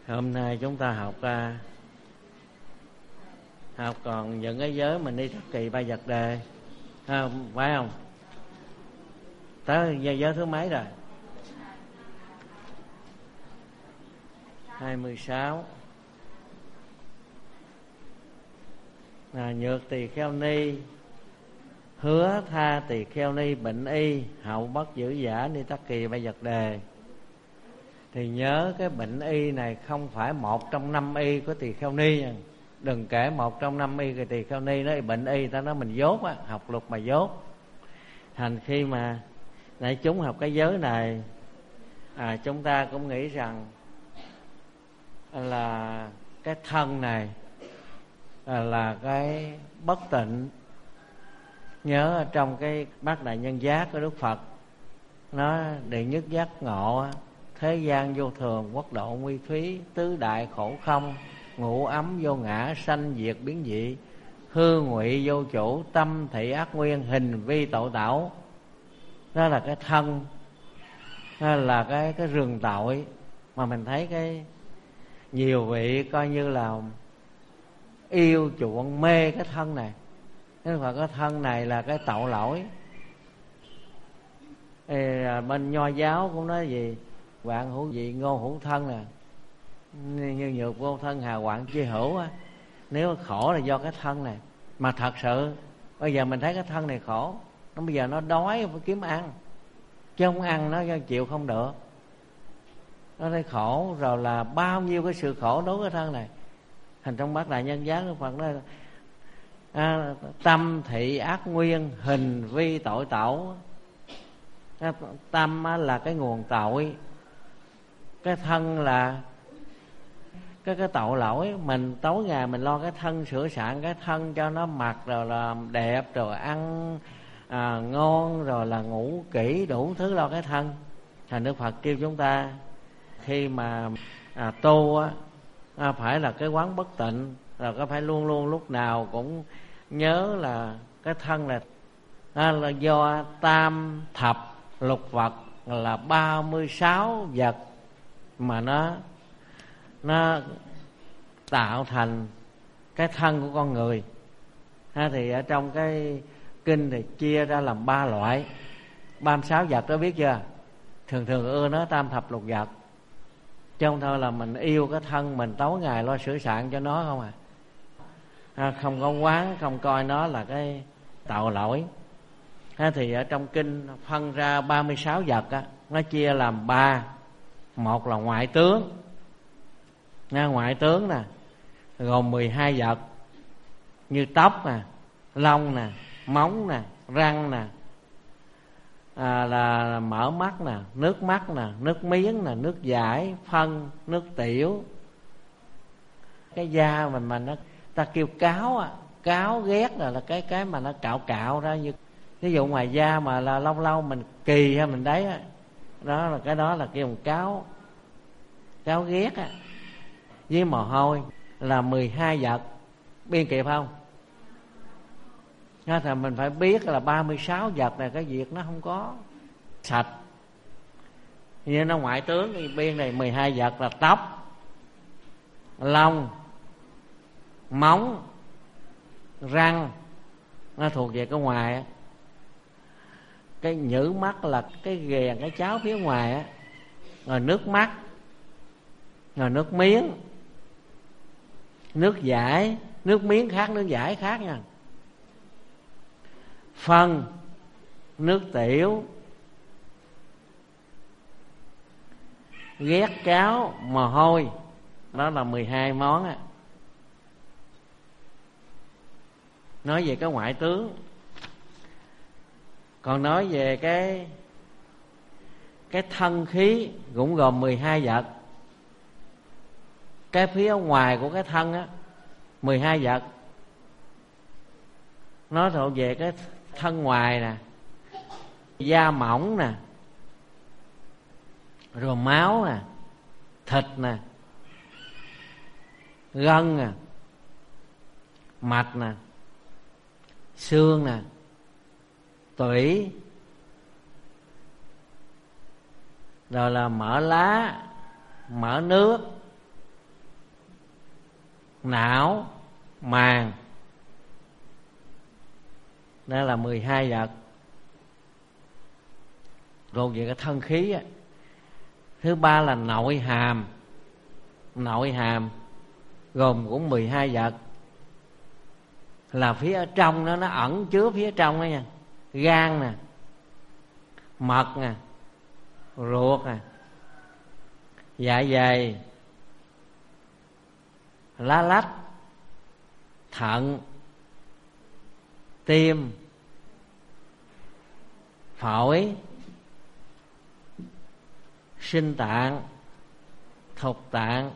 Hôm nay chúng ta học còn những cái giới mình đi thất kỳ ba vật đề, phải không? Tới giới thứ mấy rồi? 26. Nhược tỳ kheo ni, hứa tha tỳ kheo ni, bệnh y hậu bất giữ giả ni tắc kỳ ba vật đề. Thì nhớ cái bệnh y này không phải một trong 5 y của tỳ kheo ni nha. Đừng kể một trong 5 y của tỳ kheo ni nói bệnh y, ta nói mình dốt á, học luật mà dốt. Thành khi mà nãy chúng học cái giới này, chúng ta cũng nghĩ rằng là cái thân này là cái bất tịnh. Nhớ trong cái bát đại nhân giác của Đức Phật, nó đệ nhất giác ngộ: thế gian vô thường, quốc độ nguy thúy, tứ đại khổ không, ngũ ấm vô ngã, sanh diệt biến dị, hư ngụy vô chủ, tâm thị ác nguyên, hình vi tội tảo. Đó là cái thân, đó là cái rừng tội mà mình thấy cái nhiều vị coi như là yêu chuộng mê cái thân này. Thế mà cái thân này là cái tội lỗi. Bên Nho giáo cũng nói gì vạn hữu vị ngô hữu thân nè, như nhược vô thân hà hoạn chi hữu á. Nếu khổ là do cái thân này. Mà thật sự bây giờ mình thấy cái thân này khổ, nó bây giờ nó đói phải kiếm ăn, chứ không ăn nó chịu không được. Nó thấy khổ rồi là bao nhiêu cái sự khổ đối với thân này. Thành trong bát đại nhân giác Đức Phật nói tâm thị ác nguyên, hình vi tội tảo. Tâm là cái nguồn tội, cái thân là cái tội lỗi. Mình tối ngày mình lo cái thân, sửa soạn cái thân cho nó mặc rồi là đẹp, rồi ăn ngon, rồi là ngủ kỹ, đủ thứ lo cái thân. Thành Đức Phật kêu chúng ta khi mà tu phải là cái quán bất tịnh, rồi có phải luôn luôn lúc nào cũng nhớ là cái thân là do tam thập lục vật, là 36 vật mà nó tạo thành cái thân của con người. Thì ở trong cái kinh thì chia ra làm 3 loại, 36 vật đó, biết chưa? Thường ưa nói tam thập lục vật, chứ không thôi là mình yêu cái thân mình tối ngày lo sửa soạn cho nó không không có quán, không coi nó là cái tội lỗi. Thì ở trong kinh phân ra 36 vật á, nó chia làm 3. Một là ngoại tướng. Ngoại tướng nè gồm 12 vật, như tóc nè, lông nè, móng nè, răng nè, là mở mắt nè, nước mắt nè, nước miếng nè, nước dãi, phân, nước tiểu. Cái da mình mà nó ta kêu cáo cáo ghét là cái mà nó cạo ra, như ví dụ ngoài da mà là lâu lâu mình kỳ hay mình đấy đó là cái đó là kêu một cáo ghét với mồ hôi là 12 vật. Biên kịp không? Thì mình phải biết là 36 vật này cái việc nó không có sạch. Như nó ngoại tướng thì biên này 12 vật là tóc, lông, móng, răng, nó thuộc về cái ngoài. Cái nhữ mắt là cái ghèn, cái cháo phía ngoài rồi nước mắt, rồi nước miếng, nước dãi. Nước miếng khác, nước dãi khác nha. Phân, nước tiểu, ghét, cáo, mồ hôi. Đó là 12 món Nói về cái ngoại tướng. Còn nói về cái thân khí cũng gồm 12 vật. Cái phía ngoài của cái thân 12 vật. Nó thuộc về cái thân ngoài nè, da mỏng nè, rồi máu nè, thịt nè, gân nè, mạch nè, xương nè, tủy, rồi là mỡ lá, mỡ nước, não, màng. Đó là 12 vật. Còn về cái thân khí á, thứ ba là nội hàm. Nội hàm gồm cũng 12 vật, là phía ở trong đó, nó ẩn chứa phía trong đó nha. Gan nè, mật nè, ruột nè, dạ dày, lá lách, thận, tim, phổi, sinh tạng, thục tạng,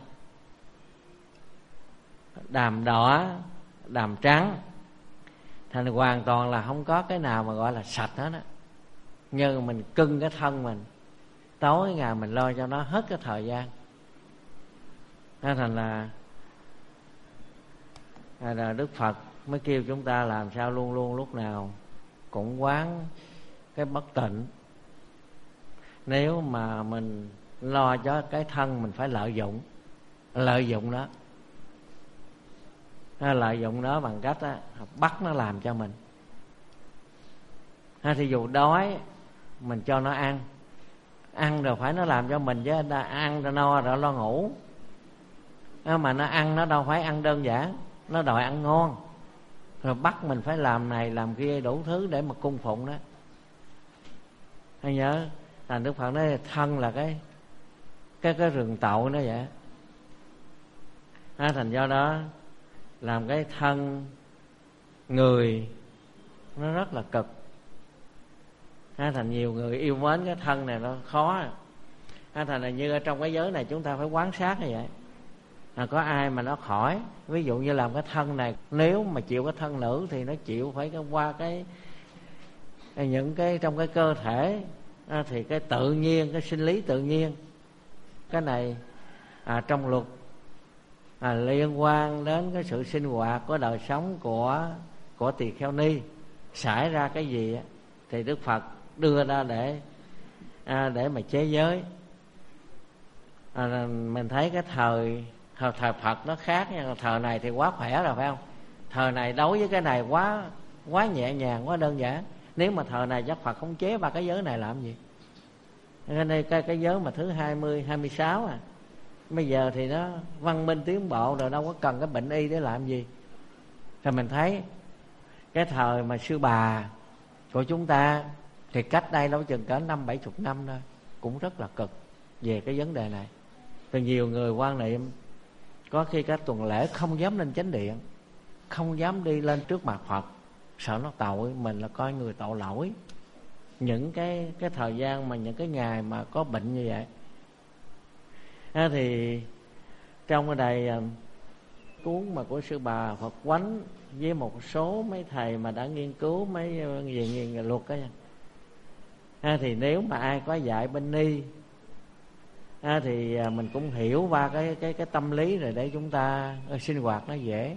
đàm đỏ, đàm trắng. Thành hoàn toàn là không có cái nào mà gọi là sạch hết á. Nhưng mình cưng cái thân mình, tối ngày mình lo cho nó hết cái thời gian. Nên thành là Đức Phật mới kêu chúng ta làm sao luôn luôn lúc nào cũng quán cái bất tịnh. Nếu mà mình lo cho cái thân, mình phải lợi dụng đó. Lợi dụng nó bằng cách á, bắt nó làm cho mình. Thì dù đói mình cho nó ăn rồi phải nó làm cho mình, chứ ăn rồi no rồi lo ngủ. Mà nó ăn nó đâu phải ăn đơn giản, nó đòi ăn ngon, rồi bắt mình phải làm này làm kia đủ thứ để mà cung phụng đó. Hay nhớ là Đức Phật nói thân là cái rừng tậu nó vậy. Thành do đó làm cái thân người nó rất là cực. Thành nhiều người yêu mến cái thân này nó khó. Thành là như ở trong cái giới này chúng ta phải quán sát như vậy. Có ai mà nó khỏi, ví dụ như làm cái thân này, nếu mà chịu cái thân nữ thì nó chịu phải qua những cái trong cái cơ thể. Thì cái tự nhiên, cái sinh lý tự nhiên, cái này trong luật liên quan đến cái sự sinh hoạt của đời sống của tỳ kheo ni. Xảy ra cái gì thì Đức Phật đưa ra để mà chế giới. Mình thấy cái thời Phật nó khác nha. Thời này thì quá khỏe rồi phải không? Thời này đối với cái này quá nhẹ nhàng, quá đơn giản. Nếu mà thời này chắc Phật không chế ba cái giới này làm gì. Cái giới mà thứ 20, 26 bây giờ thì nó văn minh tiến bộ rồi, đâu có cần cái bệnh y để làm gì. Thì mình thấy cái thời mà sư bà của chúng ta thì cách đây đâu chừng cỡ 50-70 năm thôi, cũng rất là cực về cái vấn đề này. Thì nhiều người quan niệm có khi cả tuần lễ không dám lên chánh điện, không dám đi lên trước mặt Phật, sợ nó tội mình, là coi người tội lỗi. Những cái thời gian mà những cái ngày mà có bệnh như vậy. Thì trong cái đây cuốn mà của sư bà Phật Quánh với một số mấy thầy mà đã nghiên cứu mấy về nghiên luật đó, thì nếu mà ai có dạy bên ni thì mình cũng hiểu qua cái tâm lý rồi để chúng ta sinh hoạt nó dễ.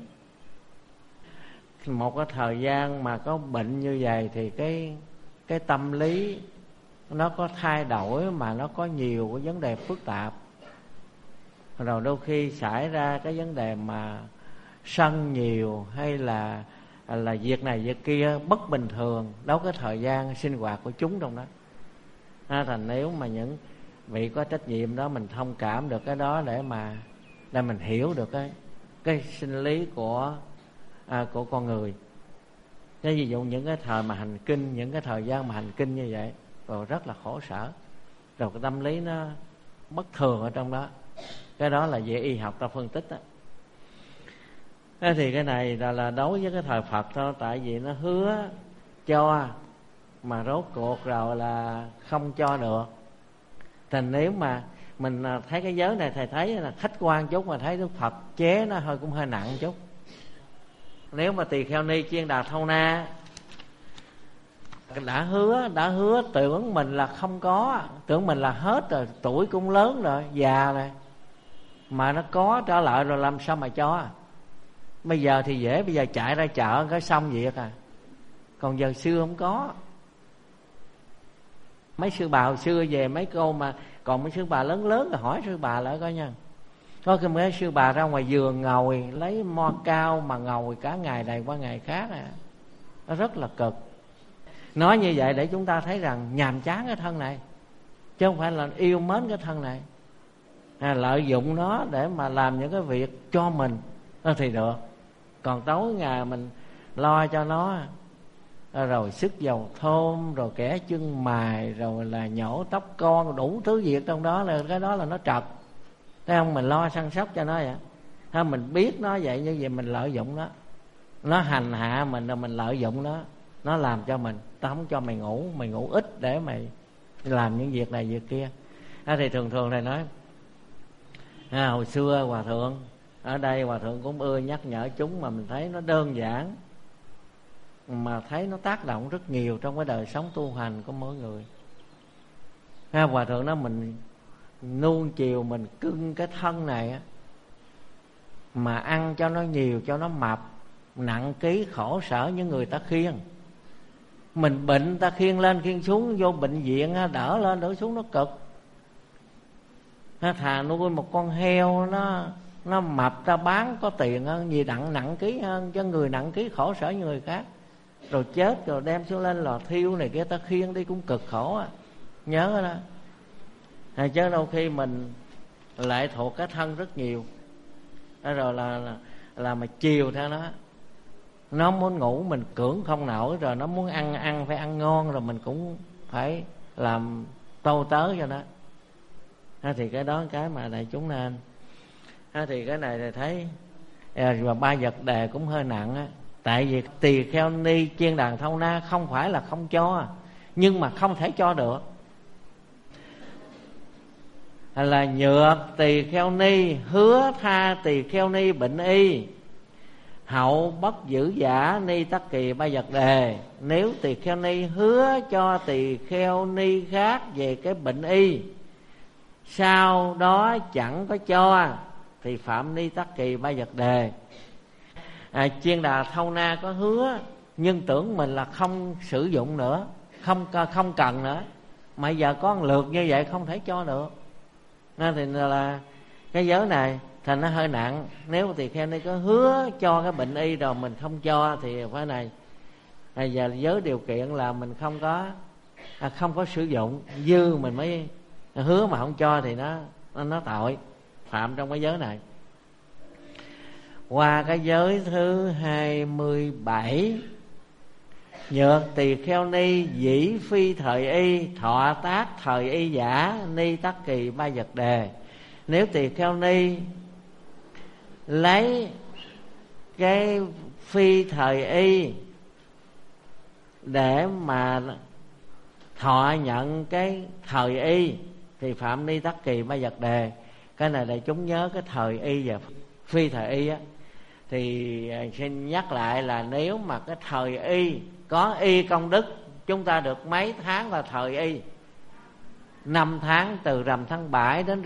Một cái thời gian mà có bệnh như vậy thì cái tâm lý nó có thay đổi, mà nó có nhiều cái vấn đề phức tạp. Rồi đôi khi xảy ra cái vấn đề mà sân nhiều, hay là việc này việc kia bất bình thường, đâu có thời gian sinh hoạt của chúng trong đó. Thành nếu mà những vị có trách nhiệm đó mình thông cảm được cái đó để mình hiểu được cái sinh lý của con người. Thế ví dụ những cái thời mà hành kinh, những cái thời gian mà hành kinh như vậy rồi rất là khổ sở, rồi cái tâm lý nó bất thường ở trong đó. Cái đó là về y học ta phân tích đó. Thế thì cái này là đối với cái thời Phật thôi, tại vì nó hứa cho mà rốt cuộc rồi là không cho được. Thành nếu mà mình thấy cái giới này, thầy thấy là khách quan chút, mà thấy Đức Phật chế nó cũng hơi nặng chút. Nếu mà tỳ kheo ni chuyên đà thâu na đã hứa tưởng mình là không có, tưởng mình là hết rồi, tuổi cũng lớn rồi, già rồi, mà nó có trở lại rồi làm sao mà cho. Bây giờ thì dễ, bây giờ chạy ra chợ cái xong việc còn giờ xưa không có. Mấy sư bà hồi xưa về mấy cô mà còn mấy sư bà lớn lớn rồi hỏi sư bà lại coi nha. Có cái mấy sư bà ra ngoài vườn ngồi lấy mo cao mà ngồi cả ngày này qua ngày khác nó rất là cực. Nói như vậy để chúng ta thấy rằng nhàm chán cái thân này, chứ không phải là yêu mến cái thân này. Lợi dụng nó để mà làm những cái việc cho mình thì được. Còn tối ngày mình lo cho nó, rồi sức dầu thơm, rồi kẻ chân mài, rồi là nhổ tóc con, đủ thứ việc trong đó, là cái đó là nó trật. Thấy không? Mình lo săn sóc cho nó vậy. Thôi mình biết nó vậy, như vậy mình lợi dụng nó hành hạ mình, rồi mình lợi dụng nó làm cho mình. Tao không cho mày ngủ ít để mày làm những việc này việc kia. Thì thường thầy nói hồi xưa hòa thượng ở đây, hòa thượng cũng ưa nhắc nhở chúng, mà mình thấy nó đơn giản mà thấy nó tác động rất nhiều trong cái đời sống tu hành của mỗi người. Hòa thượng nói mình nuông chiều, mình cưng cái thân này mà ăn cho nó nhiều, cho nó mập, nặng ký khổ sở những người ta khiêng. Mình bệnh ta khiêng lên khiêng xuống, vô bệnh viện đỡ lên đỡ xuống nó cực. Thà nuôi một con heo nó mập ta bán có tiền hơn, vì nặng ký hơn, cho người nặng ký khổ sở như người khác. Rồi chết rồi đem xuống lên lò thiêu này kia, ta khiêng đi cũng cực khổ nhớ đó. Chứ đôi khi mình lệ thuộc cái thân rất nhiều, rồi là mà chiều theo nó muốn ngủ mình cưỡng không nổi, rồi nó muốn ăn phải ăn ngon, rồi mình cũng phải làm tâu tớ cho nó. Thì cái đó cái mà đại chúng nên. Thì cái này thì thấy và ba vật đề cũng hơi nặng tại vì tỳ kheo ni chiên đàn thâu na không phải là không cho, nhưng mà không thể cho được. Là nhược tỳ kheo ni hứa tha tỳ kheo ni bệnh y, hậu bất giữ giả ni tắc kỳ ba vật đề. Nếu tỳ kheo ni hứa cho tỳ kheo ni khác về cái bệnh y, sau đó chẳng có cho, thì phạm ni tắc kỳ ba vật đề. Chiên đà thâu na có hứa nhưng tưởng mình là không sử dụng nữa, không cần nữa, mà giờ có một lượt như vậy không thể cho được. Thì là cái giới này thành nó hơi nặng. Nếu tỳ kheo ni có hứa cho cái bệnh y rồi mình không cho thì phải này. Giờ giới điều kiện là mình không có sử dụng dư, mình mới hứa, mà không cho thì nó tội, phạm trong cái giới này. Qua cái giới thứ 27, nhược tỳ kheo ni dĩ phi thời y, thọ tác thời y giả ni tắc kỳ ba vật đề. Nếu tỳ kheo ni lấy cái phi thời y để mà thọ nhận cái thời y thì phạm ni tắc kỳ ba vật đề. Cái này để chúng nhớ cái thời y và phi thời y thì xin nhắc lại là nếu mà cái thời y có y công đức, chúng ta được mấy tháng là thời y? 5 tháng, từ rằm tháng 7 đến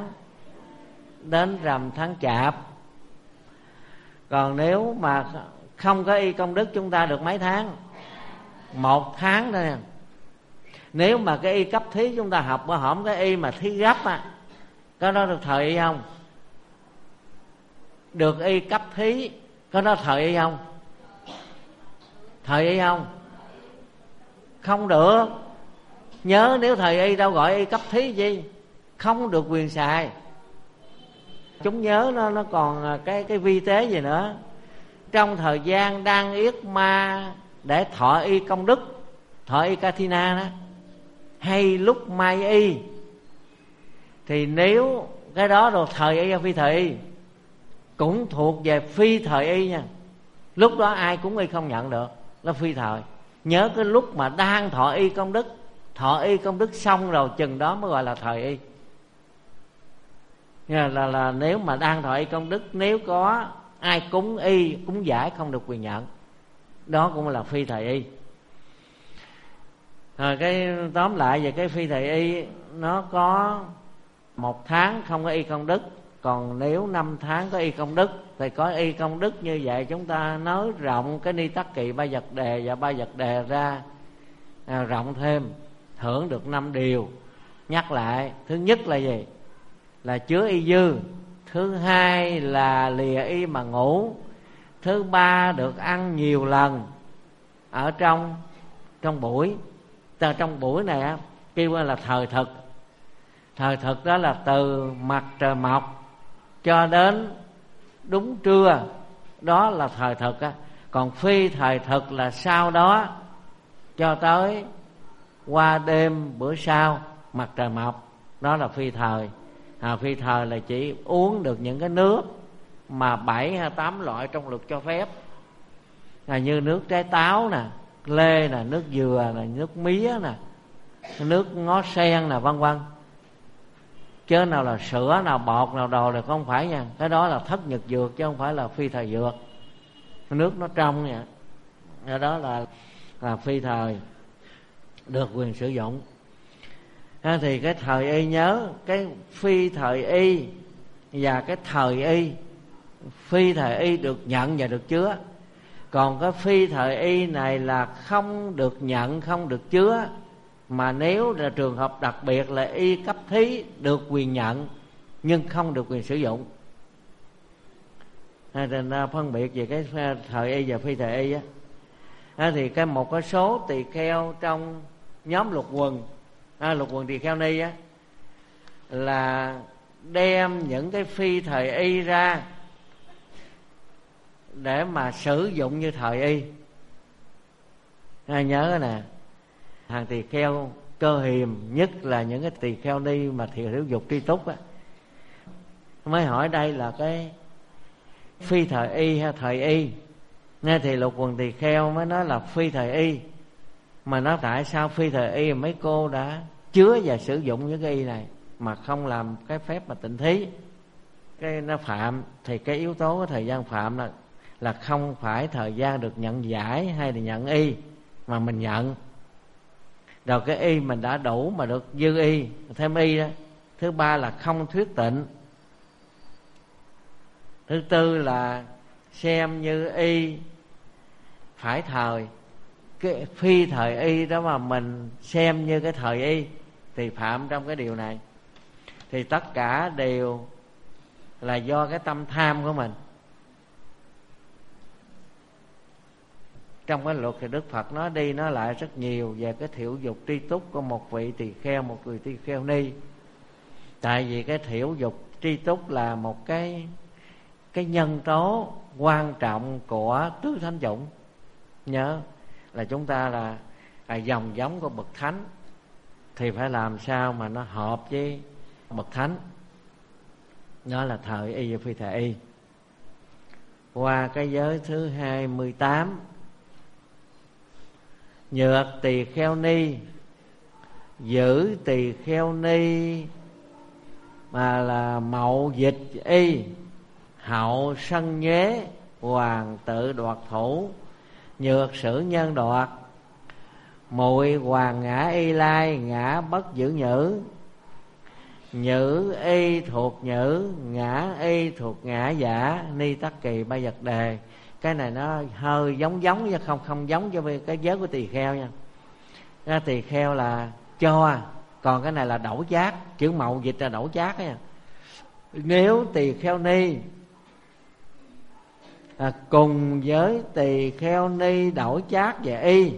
rằm tháng Chạp. Còn nếu mà không có y công đức, chúng ta được mấy tháng? 1 tháng thôi. Nếu mà cái y cấp thí chúng ta học bữa hổm, cái y mà thí gấp có đó được thời y không? Được y cấp thí có đó thời y không? Thời y không? Không được. Nhớ nếu thời y đâu gọi y cấp thí gì, không được quyền xài. Chúng nhớ nó còn cái vi tế gì nữa. Trong thời gian đang yết ma để thọ y công đức, thọ y Kathina đó, hay lúc mai y, thì nếu cái đó rồi thời y hay phi thời y cũng thuộc về phi thời y nha. Lúc đó ai cũng y không nhận được, nó phi thời. Nhớ cái lúc mà đang thọ y công đức, thọ y công đức xong rồi chừng đó mới gọi là thời y. Là nếu mà đang thọ y công đức, nếu có ai cúng y cúng giải không được quyền nhận, đó cũng là phi thời y. Rồi cái tóm lại về cái phi thời y, nó có 1 tháng không có y công đức. Còn nếu 5 tháng có y công đức thì có y công đức như vậy, chúng ta nới rộng cái ni tắc kỳ ba vật đề và ba vật đề ra, rộng thêm, hưởng được 5 điều. Nhắc lại, thứ nhất là gì? Là chứa y dư. thứ hai là lìa y mà ngủ, thứ ba được ăn nhiều lần ở trong buổi. Trong buổi này á kêu là thời thực. Thời thực đó là từ mặt trời mọc cho đến đúng trưa, đó là thời thực á. Còn phi thời thực là sau đó cho tới qua đêm bữa sau mặt trời mọc, đó là phi thời. Phi thời là chỉ uống được những cái nước mà 7 hay 8 loại trong luật cho phép, như nước trái táo nè, lê nè, nước dừa nè, nước mía nè, nước ngó sen nè, vân vân. Chứ nào là sữa, nào bọt, nào đồ là không phải nha. Cái đó là thất nhật dược chứ không phải là phi thời dược. Nước nó trong nha, đó là phi thời được quyền sử dụng. Thì cái thời y nhớ, cái phi thời y và cái thời y. Phi thời y được nhận và được chứa. Còn cái phi thời y này là không được nhận, không được chứa. Mà nếu là trường hợp đặc biệt là y cấp thí được quyền nhận nhưng không được quyền sử dụng. Nên phân biệt về cái thời y và phi thời y á. Thì một cái số tỳ kheo trong nhóm lục quần, lục quần tỳ kheo ni á, là đem những cái phi thời y ra để mà sử dụng như thời y. Nhớ nè, hàng tỳ kheo cơ hiềm, nhất là những cái tỳ kheo ni mà thiểu dục tri túc á, mới hỏi đây là cái phi thời y hay thời y. Nghe thì lục quần tỳ kheo mới nói là phi thời y. Mà nói tại sao phi thời y mấy cô đã chứa và sử dụng những cái y này mà không làm cái phép mà tịnh thí? Cái nó phạm, thì cái yếu tố cái thời gian phạm là không phải thời gian được nhận giải hay là nhận y mà mình nhận. Rồi cái y mình đã đủ mà được dư y, thêm y đó. Thứ ba là không thuyết tịnh. Thứ tư là xem như y phải thời. Cái phi thời y đó mà mình xem như cái thời y thì phạm trong cái điều này. Thì tất cả đều là do cái tâm tham của mình. Trong cái luật thì Đức Phật nói đi nói lại rất nhiều về cái thiểu dục tri túc của một vị tỳ kheo, một người tỳ kheo ni. Tại vì cái thiểu dục tri túc là một cái nhân tố quan trọng của tứ thánh chủng. Nhớ là chúng ta là dòng giống của bậc thánh thì phải làm sao mà nó hợp với bậc thánh. Đó là thời y và phi thời y. Qua cái giới thứ 28, nhược tỳ kheo ni, giữ tỳ kheo ni mà là mậu dịch y, hậu sân nhuế, hoàng tự đoạt thủ, nhược sử nhân đoạt, muội hoàng ngã y lai, ngã bất giữ nhữ, nhữ y thuộc nhữ, ngã y thuộc ngã giả, ni tắc kỳ ba vật đề. Cái này nó hơi giống chứ không giống cho cái giới của tỳ kheo nha. Cái tỳ kheo là cho, còn cái này là đẩu chát. Chữ mậu dịch là đẩu chát nha. Nếu tỳ kheo ni cùng với tỳ kheo ni đổi chát và y,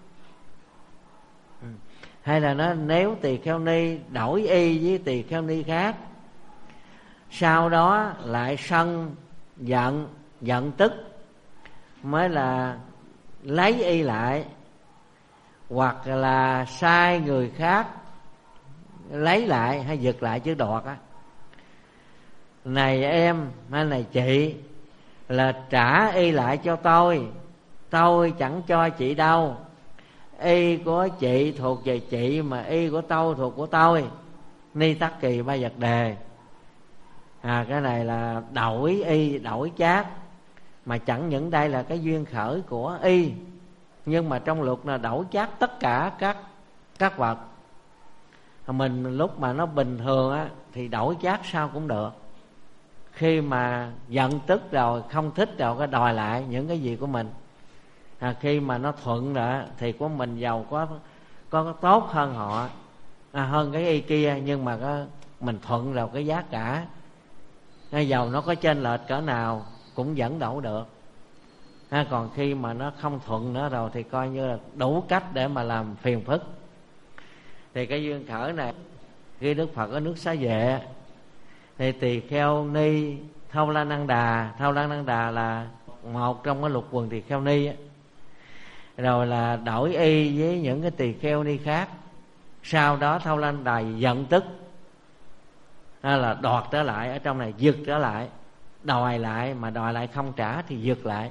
hay là nó nếu tỳ kheo ni đổi y với tỳ kheo ni khác, sau đó lại sân giận tức mới là lấy y lại, hoặc là sai người khác lấy lại hay giật lại chứ đoạt á. Này em hay này chị, là trả y lại cho tôi chẳng cho chị đâu. Y của chị thuộc về chị mà y của tôi thuộc của tôi, ni tắc kỳ ba vật đề. Cái này là đổi y đổi chát. Mà chẳng những đây là cái duyên khởi của y, nhưng mà trong luật là đổi chát tất cả các vật. Mình lúc mà nó bình thường á thì đổi chát sao cũng được. Khi mà giận tức rồi, không thích rồi, cái đòi lại những cái gì của mình. Khi mà nó thuận rồi thì của mình giàu có tốt hơn họ, hơn cái y kia, nhưng mà mình thuận rồi cái giá cả Dầu nó có chênh lệch cỡ nào cũng vẫn đổ được. Còn khi mà nó không thuận nữa rồi thì coi như là đủ cách để mà làm phiền phức. Thì cái duyên khởi này khi Đức Phật ở nước Xá Vệ thì Tỳ Kheo Ni Thâu La Năng Đà. Thâu La Năng Đà là một trong cái lục quần Tỳ Kheo Ni ấy. Rồi là đổi y với những cái Tỳ Kheo Ni khác. Sau đó Thâu La Năng Đà giận tức, là đoạt trở lại, ở trong này giật trở lại, đòi lại, mà đòi lại không trả thì giật lại.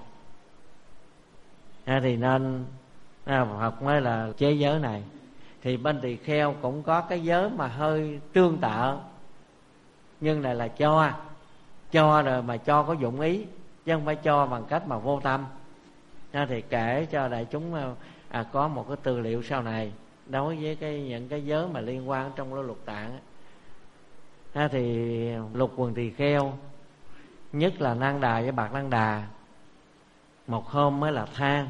Thì nên Phật mới là chế giới này. Thì bên Tỳ Kheo cũng có cái giới mà hơi tương tự, nhưng này là cho rồi mà cho có dụng ý, chứ không phải cho bằng cách mà vô tâm. Thì kể cho đại chúng có một cái tư liệu sau này đối với những cái giới mà liên quan trong lục tạng. Thì lục quần Tỳ Kheo, nhất là Năng Đà với Bạc Năng Đà, một hôm mới là than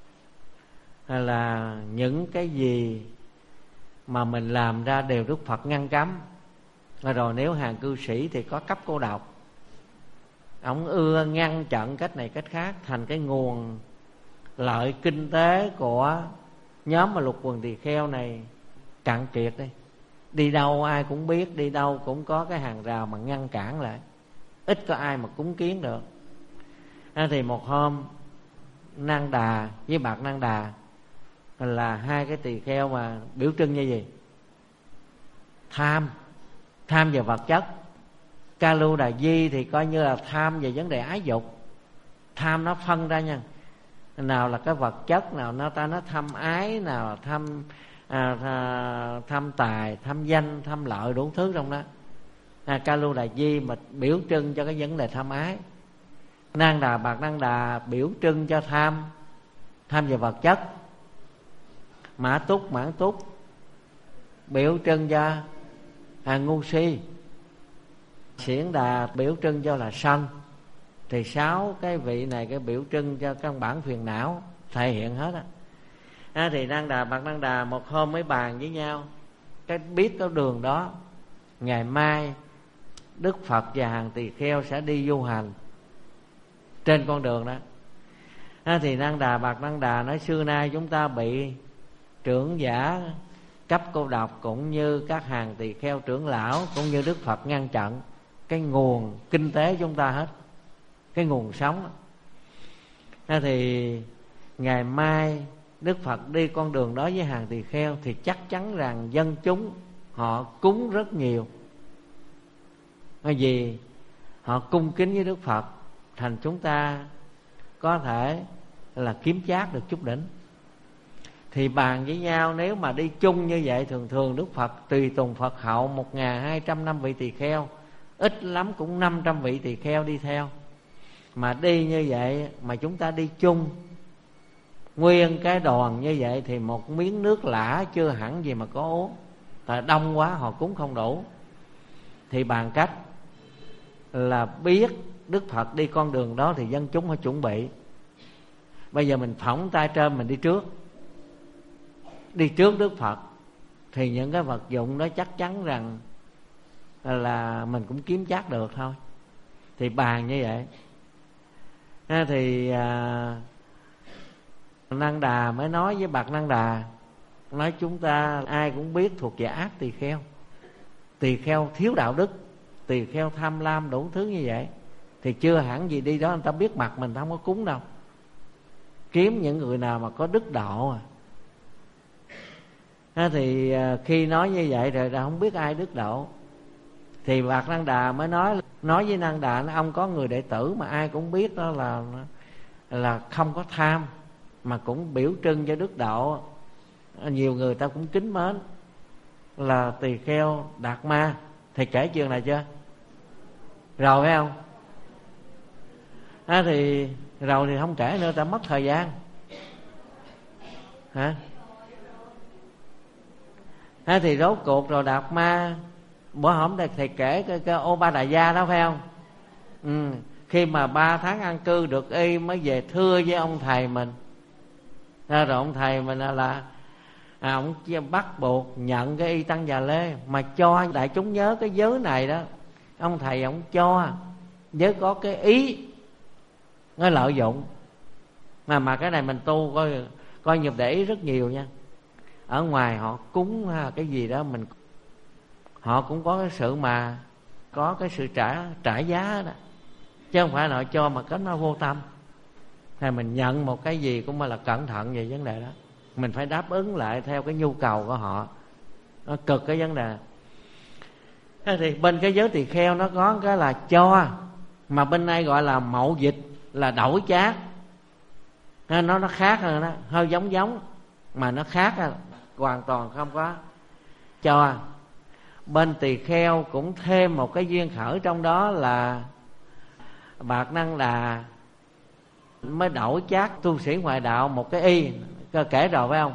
là những cái gì mà mình làm ra đều Đức Phật ngăn cấm. Rồi nếu hàng cư sĩ thì có cấp cô độc, ông ưa ngăn chặn cách này cách khác, thành cái nguồn lợi kinh tế của nhóm mà lục quần Tỳ Kheo này cạn kiệt đi. Đi đâu ai cũng biết, đi đâu cũng có cái hàng rào mà ngăn cản lại, ít có ai mà cúng kiến được. Thì một hôm Năng Đà với Bạc Năng Đà là hai cái Tỳ Kheo mà biểu trưng như gì? Tham về vật chất. Ca Lưu Đà Di thì coi như là tham về vấn đề ái dục. Tham nó phân ra nha, nào là cái vật chất, nào nó tham ái, nào là tham tài, tham danh, tham lợi, đủ thứ trong đó. Ca Lưu Đà Di mà biểu trưng cho cái vấn đề tham ái. Năng Đà Bạc Năng Đà biểu trưng cho tham về vật chất. Mã Túc Mãn Túc biểu trưng cho ngu si. Xiển Đà biểu trưng cho là sân. Thì 6 cái vị này cái biểu trưng cho căn bản phiền não thể hiện hết á. Thì Năng Đà Bạc Năng Đà một hôm mới bàn với nhau, cái biết cái đường đó ngày mai Đức Phật và hàng Tỳ Kheo sẽ đi du hành trên con đường đó. Thì Năng Đà Bạc Năng Đà nói xưa nay chúng ta bị trưởng giả cấp cô độc, cũng như các hàng Tỳ Kheo trưởng lão, cũng như Đức Phật ngăn chặn cái nguồn kinh tế chúng ta hết, cái nguồn sống. Thì ngày mai Đức Phật đi con đường đó với hàng Tỳ Kheo thì chắc chắn rằng dân chúng họ cúng rất nhiều. Bởi vì họ cung kính với Đức Phật, thành chúng ta có thể là kiếm chác được chút đỉnh. Thì bàn với nhau, nếu mà đi chung như vậy, thường thường Đức Phật tùy tùng Phật hậu 1200 năm vị Tỳ Kheo, ít lắm cũng 500 vị Tỳ Kheo đi theo. Mà đi như vậy mà chúng ta đi chung nguyên cái đoàn như vậy thì một miếng nước lã chưa hẳn gì mà có uống, tại đông quá họ cúng không đủ. Thì bàn cách là biết Đức Phật đi con đường đó thì dân chúng họ chuẩn bị. Bây giờ mình phỏng tay trên, mình đi trước Đức Phật, thì những cái vật dụng đó chắc chắn rằng là mình cũng kiếm chắc được thôi. Thì bàn như vậy. Thì Năng Đà mới nói với Bạc Năng Đà, nói chúng ta ai cũng biết thuộc về ác tỳ kheo. Tỳ kheo thiếu đạo đức, tỳ kheo tham lam đủ thứ như vậy, thì chưa hẳn gì đi đó người ta biết mặt mình không có cúng đâu. Kiếm những người nào mà có đức độ thì khi nói như vậy rồi là không biết ai đức độ. Thì Bạc Năng Đà mới nói với Năng Đà, ông có người đệ tử mà ai cũng biết đó là không có tham, mà cũng biểu trưng cho đức độ, nhiều người ta cũng kính mến, là tỳ kheo Đạt Ma. Thì kể chuyện này chưa? Rồi phải không? Thì rồi thì không kể nữa, ta mất thời gian. Thì rốt cuộc rồi Đạt Ma, bữa hổm thầy kể cái Ô Ba Đại Gia đó phải không? Khi mà 3 tháng an cư được y mới về thưa với ông thầy mình. Rồi ông thầy mình là ông bắt buộc nhận cái y Tăng Già Lê, mà cho đại chúng nhớ cái giới này đó. Ông thầy ông cho với có cái ý nó lợi dụng. Mà cái này mình tu coi nghiệp để ý rất nhiều nha. Ở ngoài họ cúng cái gì đó, họ cũng có cái sự mà có cái sự trả giá đó, chứ không phải là họ cho mà cái nó vô tâm. Hay mình nhận một cái gì cũng là cẩn thận về vấn đề đó, mình phải đáp ứng lại theo cái nhu cầu của họ. Nó cực cái vấn đề. Thế thì bên cái giới tỳ kheo nó có cái là cho, mà bên đây gọi là mậu dịch, là đổi chác. Nó khác hơn đó, hơi giống mà nó khác, hoàn toàn không có cho. Bên tỳ kheo cũng thêm một cái duyên khởi trong đó là Bạt Năng Đà mới đổi chác tu sĩ ngoại đạo một cái y. Kể rồi phải không?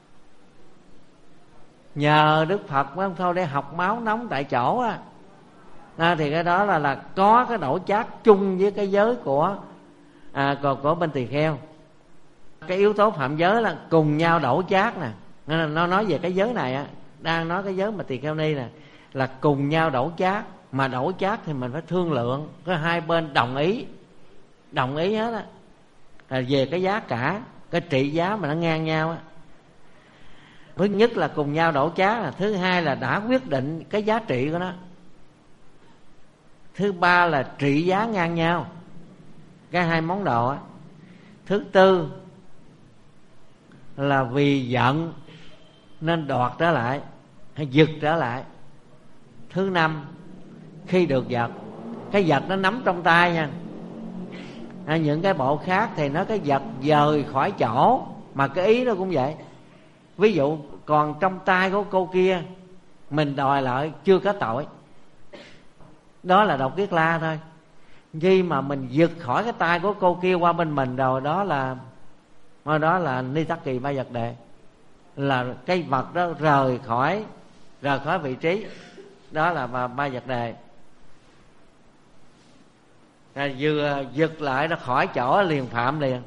Nhờ Đức Phật mới không thôi để học máu nóng tại chỗ á. Thì cái đó là có cái đổi chác chung với cái giới của bên tỳ kheo. Cái yếu tố phạm giới là cùng nhau đổi chác nè. Nó nói về cái giới này á, đang nói cái giới mà tỳ kheo ni nè, là cùng nhau đổi chác. Mà đổi chác thì mình phải thương lượng, có hai bên đồng ý hết á, về cái giá cả, cái trị giá mà nó ngang nhau á. Thứ nhất là cùng nhau đổi chác, thứ hai là đã quyết định cái giá trị của nó, thứ ba là trị giá ngang nhau, cái hai món đồ á. Thứ tư là vì giận nên đoạt trở lại hay giật trở lại. Thứ năm, khi được vật, cái vật nó nắm trong tay nha. Những cái bộ khác thì nó cái vật dời khỏi chỗ, mà cái ý nó cũng vậy. Ví dụ còn trong tay của cô kia, mình đòi lại chưa có tội, đó là độc kiết la thôi. Khi mà mình giật khỏi cái tay của cô kia qua bên mình rồi, đó là ni tắc kỳ ba vật đề, là cái vật đó rời khỏi vị trí, đó là ba vật đề. Vừa giật lại nó khỏi chỗ liền phạm liền.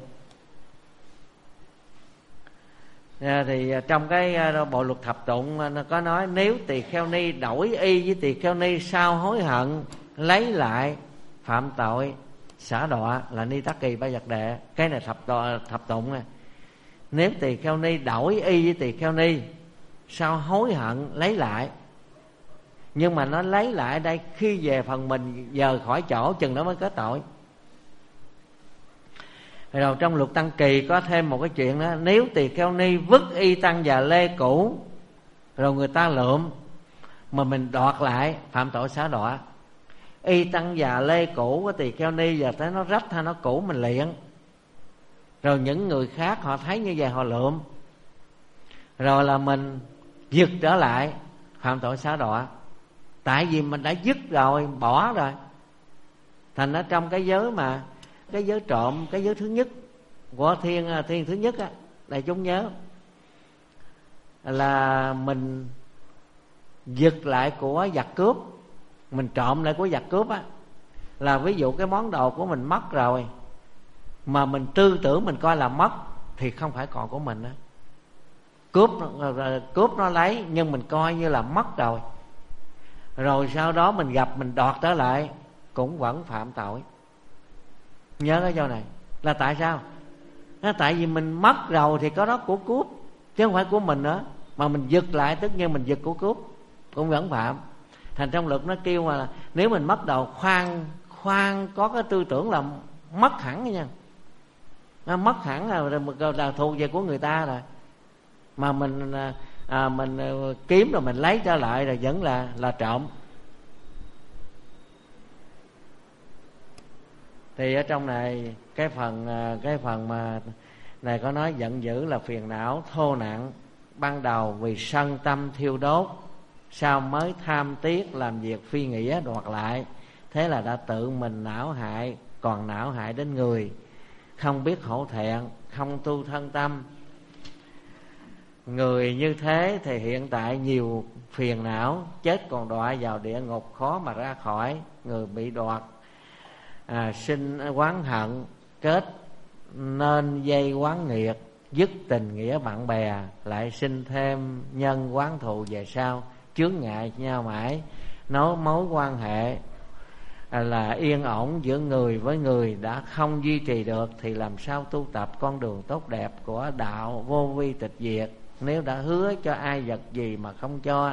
Thì trong cái bộ luật thập tụng nó có nói, nếu tỳ kheo ni đổi y với tỳ kheo ni sau hối hận lấy lại phạm tội xả đọa, là ni tắc kỳ ba vật đệ. Cái này thập tụng nè. Nếu tỳ kheo ni đổi y với tỳ kheo ni sau hối hận lấy lại, nhưng mà nó lấy lại đây khi về phần mình dời khỏi chỗ, chừng đó mới có tội. Rồi trong luật tăng kỳ có thêm một cái chuyện đó, nếu tỳ kheo ni vứt y tăng và lê cũ rồi người ta lượm mà mình đoạt lại, phạm tội xá đọa. Y tăng và lê cũ của tỳ kheo ni giờ thấy nó rách hay nó cũ mình liệng, rồi những người khác họ thấy như vậy họ lượm, rồi là mình giật trở lại, phạm tội xá đọa. Tại vì mình đã dứt rồi, bỏ rồi. Thành ra trong cái giới mà cái giới trộm, cái giới thứ nhất của thiên thứ nhất á, đại chúng nhớ là mình giật lại của giặc cướp, mình trộm lại của giặc cướp á, là ví dụ cái món đồ của mình mất rồi mà mình tư tưởng mình coi là mất thì không phải còn của mình đó. Cướp nó lấy nhưng mình coi như là mất rồi, rồi sau đó mình gặp mình đoạt trở lại cũng vẫn phạm tội. Nhớ cái chỗ này là tại sao? Tại vì mình mất rồi thì có đó của cướp chứ không phải của mình nữa, mà mình giật lại tức như mình giật của cướp cũng vẫn phạm. Thành trong luật nó kêu mà nếu mình mất đồ, khoan có cái tư tưởng là mất hẳn nha. Nó mất hẳn là thuộc về của người ta rồi, mà mình kiếm rồi mình lấy trở lại rồi vẫn là trộm. Thì ở trong này cái phần mà này có nói giận dữ là phiền não thô nặng, ban đầu vì sân tâm thiêu đốt, sau mới tham tiếc làm việc phi nghĩa đoạt lại, thế là đã tự mình não hại, còn não hại đến người. Không biết hổ thẹn, không tu thân tâm. Người như thế thì hiện tại nhiều phiền não, chết còn đọa vào địa ngục khó mà ra khỏi. Người bị đoạt sinh oán hận, kết nên dây oán nghiệt, dứt tình nghĩa bạn bè, lại sinh thêm nhân oán thù về sau, chướng ngại nhau mãi, nối mối quan hệ là yên ổn giữa người với người đã không duy trì được, thì làm sao tu tập con đường tốt đẹp của đạo vô vi tịch diệt, nếu đã hứa cho ai vật gì mà không cho,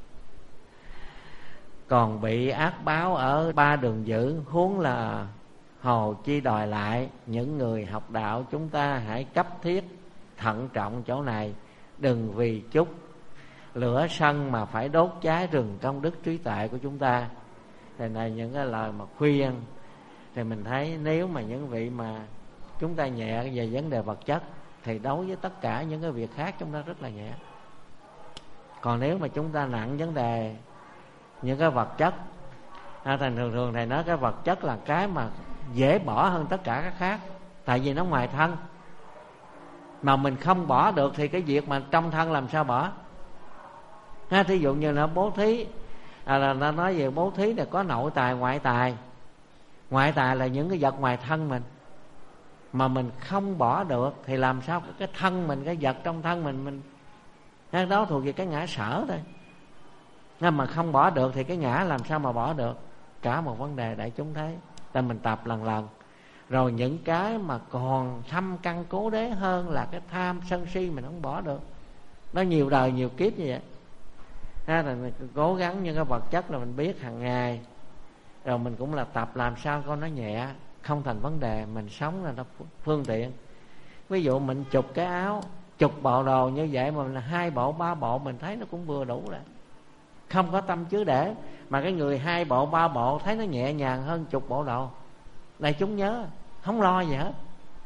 còn bị ác báo ở ba đường dữ, huống là hồ chi đòi lại. Những người học đạo chúng ta hãy cấp thiết thận trọng chỗ này, đừng vì chút lửa sân mà phải đốt cháy rừng công đức trí tuệ của chúng ta. Thì này những cái lời mà khuyên, thì mình thấy nếu mà những vị mà chúng ta nhẹ về vấn đề vật chất, thì đối với tất cả những cái việc khác chúng ta rất là nhẹ. Còn nếu mà chúng ta nặng vấn đề những cái vật chất, thành thường thầy nói cái vật chất là cái mà dễ bỏ hơn tất cả các khác, tại vì nó ngoài thân. Mà mình không bỏ được thì cái việc mà trong thân làm sao bỏ. Thí dụ như nó bố thí, là nó nói về bố thí là có nội tài ngoại tài. Ngoại tài là những cái vật ngoài thân mình, mà mình không bỏ được thì làm sao cái thân mình, cái vật trong thân mình cái đó thuộc về cái ngã sở thôi. Nhưng mà không bỏ được thì cái ngã làm sao mà bỏ được. Cả một vấn đề đại chúng thấy. Tại mình tập lần lần. Rồi những cái mà còn thâm căn cố đế hơn là cái tham sân si mình không bỏ được. Nó nhiều đời nhiều kiếp như vậy. Rồi mình cố gắng những cái vật chất là mình biết hàng ngày. Rồi mình cũng là tập làm sao con nó nhẹ, không thành vấn đề. Mình sống là nó phương tiện. Ví dụ mình chụp cái áo, chụp bộ đồ như vậy mà là 2 bộ 3 bộ mình thấy nó cũng vừa đủ rồi, không có tâm chứa để. Mà cái người 2 bộ 3 bộ thấy nó nhẹ nhàng hơn chục bộ đồ. Đây chúng nhớ, không lo gì hết.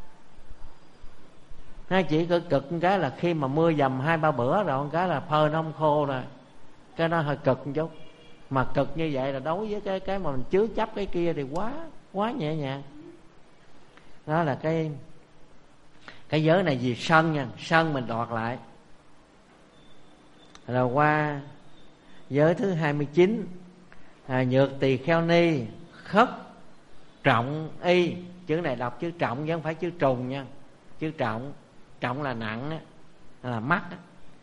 Chỉ cực cái là khi mà mưa dầm 2-3 bữa rồi, cái là phơi nó không khô rồi, cái nó hơi cực một chút. Mà cực như vậy là đối với cái mà mình chứa chấp cái kia thì quá nhẹ nhàng. Đó là cái giới này vì sân nha, sân mình đoạt lại. Rồi qua giới thứ 29, nhược tỳ kheo ni khất trọng y. Chữ này đọc chữ trọng chứ không phải chữ trùng nha. Chữ trọng, trọng là nặng á, là mắt á.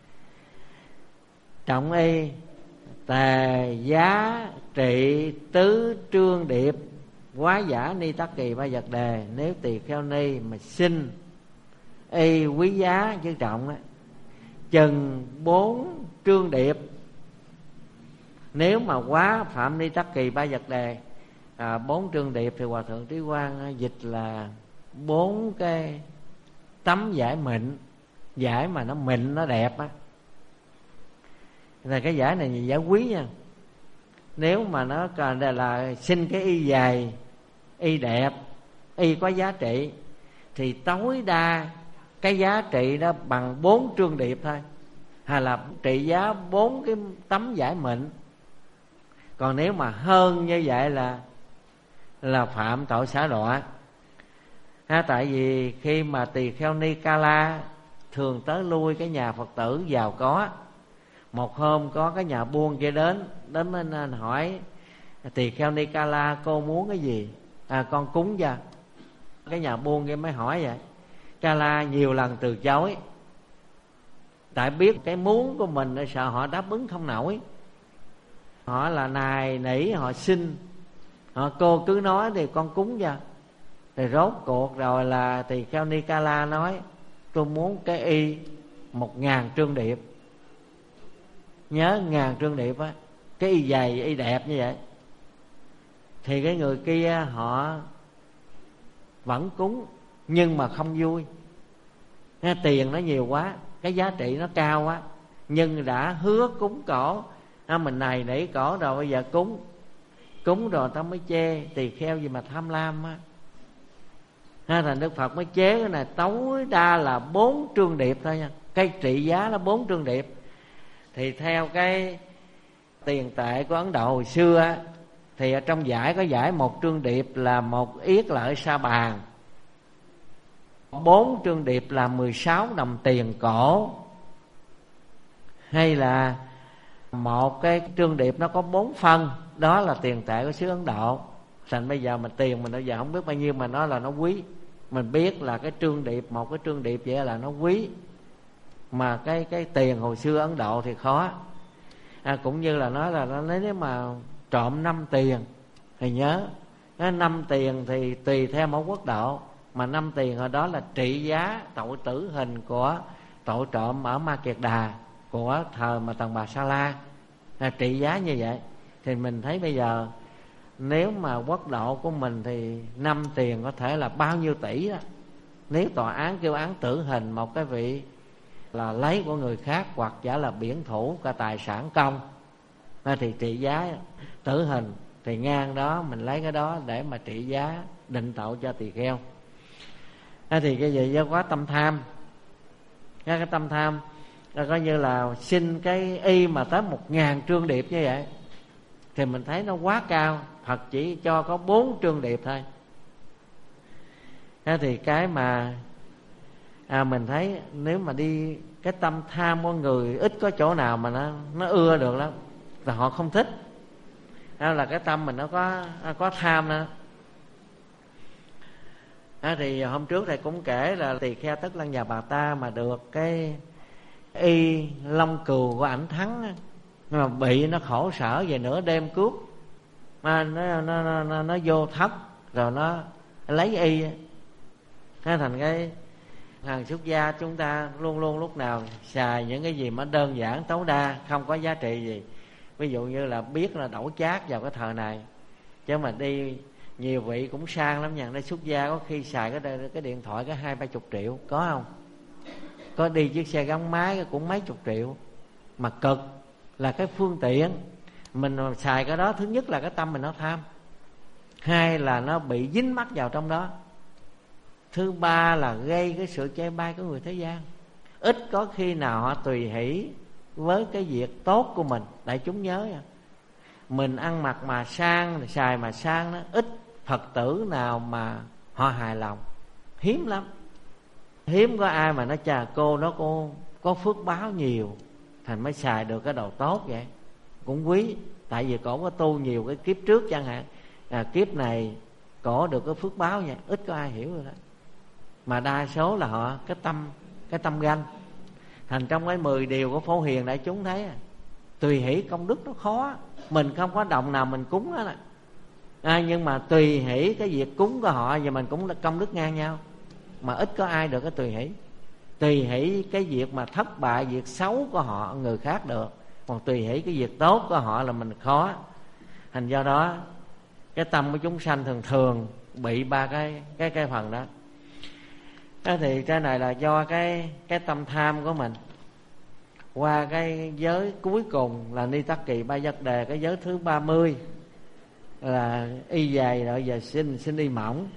Trọng y tề giá trị tứ trương điệp quá giả ni tắc kỳ ba vật đề. Nếu tỳ kheo ni mà xin y quý giá chữ trọng á, chừng 4 trương điệp. Nếu mà quá phạm ni tắc kỳ ba vật đề, 4 trương điệp thì Hòa Thượng Trí Quang dịch là 4 cái tấm vải mịn. Vải mà nó mịn, nó đẹp á. Là cái vải này vải quý nha. Nếu mà nó còn là xin cái y dày, y đẹp, y có giá trị, thì tối đa cái giá trị đó bằng 4 trương điệp thôi, hay là trị giá 4 cái tấm vải mịn. Còn nếu mà hơn như vậy là phạm tội xả đọa. Tại vì khi mà tỳ kheo ni Ca La thường tới lui cái nhà Phật tử giàu có. Một hôm có cái nhà buôn kia đến anh hỏi tỳ kheo ni Ca La, cô muốn cái gì? Con cúng cho. Cái nhà buôn kia mới hỏi vậy. Ca La nhiều lần từ chối, tại biết cái muốn của mình sợ họ đáp ứng không nổi. Họ là nài nỉ, họ xin, cô cứ nói thì con cúng cho. Thì rốt cuộc rồi là tỳ kheo ni Ca La nói, tôi muốn cái y 1000 trương điệp. Nhớ 1000 trương điệp á, cái y dày, y đẹp như vậy. Thì cái người kia họ vẫn cúng, nhưng mà không vui. Tiền nó nhiều quá, cái giá trị nó cao quá, nhưng đã hứa cúng cổ. Mình này nỉ cổ rồi, bây giờ cúng rồi tao mới chê. Tỳ kheo gì mà tham lam á. Thành Đức Phật mới chế cái này tối đa là 4 trương điệp thôi nha. Cái trị giá là 4 trương điệp. Thì theo cái tiền tệ của Ấn Độ hồi xưa á, thì ở trong giải có giải 1 trương điệp là 1 yết lợi sa bàn, 4 trương điệp là 16 đồng tiền cổ. Hay là một cái trương điệp nó có 4 phân, đó là tiền tệ của xứ Ấn Độ. Thành bây giờ mình tiền mình bây giờ không biết bao nhiêu mà nó là nó quý. Mình biết là cái trương điệp, một cái trương điệp vậy là nó quý. Mà cái tiền hồi xưa Ấn Độ thì khó. Cũng như là nói là nếu mà trộm 5 tiền thì nhớ 5 tiền thì tùy theo mỗi quốc độ, mà 5 tiền hồi đó là trị giá tội tử hình của tội trộm ở Ma Kiệt Đà của thời mà Tần Bà Sa La, là trị giá như vậy. Thì mình thấy bây giờ nếu mà quốc độ của mình thì 5 tiền có thể là bao nhiêu tỷ đó. Nếu tòa án kêu án tử hình một cái vị là lấy của người khác, hoặc giả là biển thủ cả tài sản công, thì trị giá tử hình thì ngang đó mình lấy cái đó để mà trị giá định tội cho tỳ kheo. Thì cái gì do quá tâm tham, cái tâm tham là coi như là xin cái y mà tới 1000 trương điệp như vậy thì mình thấy nó quá cao. Phật chỉ cho có 4 trương điệp thôi. Thì cái mà mình thấy nếu mà đi cái tâm tham của người ít có chỗ nào mà nó ưa được lắm, là họ không thích. Là cái tâm mình nó có tham nữa. Thì hôm trước thầy cũng kể là tỳ kheo Tất Lăng Già Bà Ta mà được cái y long cừu của ảnh thắng, nhưng mà bị nó khổ sở về nửa đêm cướp, mà nó vô thất rồi nó lấy y. Thành cái hàng xuất gia chúng ta luôn luôn lúc nào xài những cái gì mà đơn giản tối đa, không có giá trị gì. Ví dụ như là biết là đổ chát vào cái thời này, chứ mà đi nhiều vị cũng sang lắm nha. Nó xuất gia có khi xài cái điện thoại cái 20-30 triệu, có không? Có đi chiếc xe gắn máy cũng mấy chục triệu. Mà cực là cái phương tiện mình xài cái đó, thứ nhất là cái tâm mình nó tham, hai là nó bị dính mắc vào trong đó, thứ ba là gây cái sự chê bai của người thế gian. Ít có khi nào họ tùy hỷ với cái việc tốt của mình. Đại chúng nhớ nha, mình ăn mặc mà sang, xài mà sang đó, ít Phật tử nào mà họ hài lòng, hiếm lắm. Hiếm có ai mà nó chà cô có phước báo nhiều thành mới xài được cái đồ tốt vậy. Cũng quý, tại vì cổ có tu nhiều cái kiếp trước chẳng hạn, kiếp này cổ được cái phước báo nha. Ít có ai hiểu rồi đó. Mà đa số là họ cái tâm ganh. Thành trong cái 10 điều của Phổ Hiền đại chúng thấy tùy hỷ công đức nó khó. Mình không có đồng nào mình cúng đó nè, nhưng mà tùy hỷ cái việc cúng của họ và mình cũng công đức ngang nhau. Mà ít có ai được cái tùy hỷ. Tùy hỷ cái việc mà thất bại, việc xấu của họ người khác được, còn tùy hỷ cái việc tốt của họ là mình khó. Thành do đó cái tâm của chúng sanh thường thường bị ba cái phần đó. Thì cái này là do cái tâm tham của mình. Qua cái giới cuối cùng là Ni Tắc Kỳ Ba Giác Đề, cái giới thứ 30 là y dày rồi giờ xin y mỏng,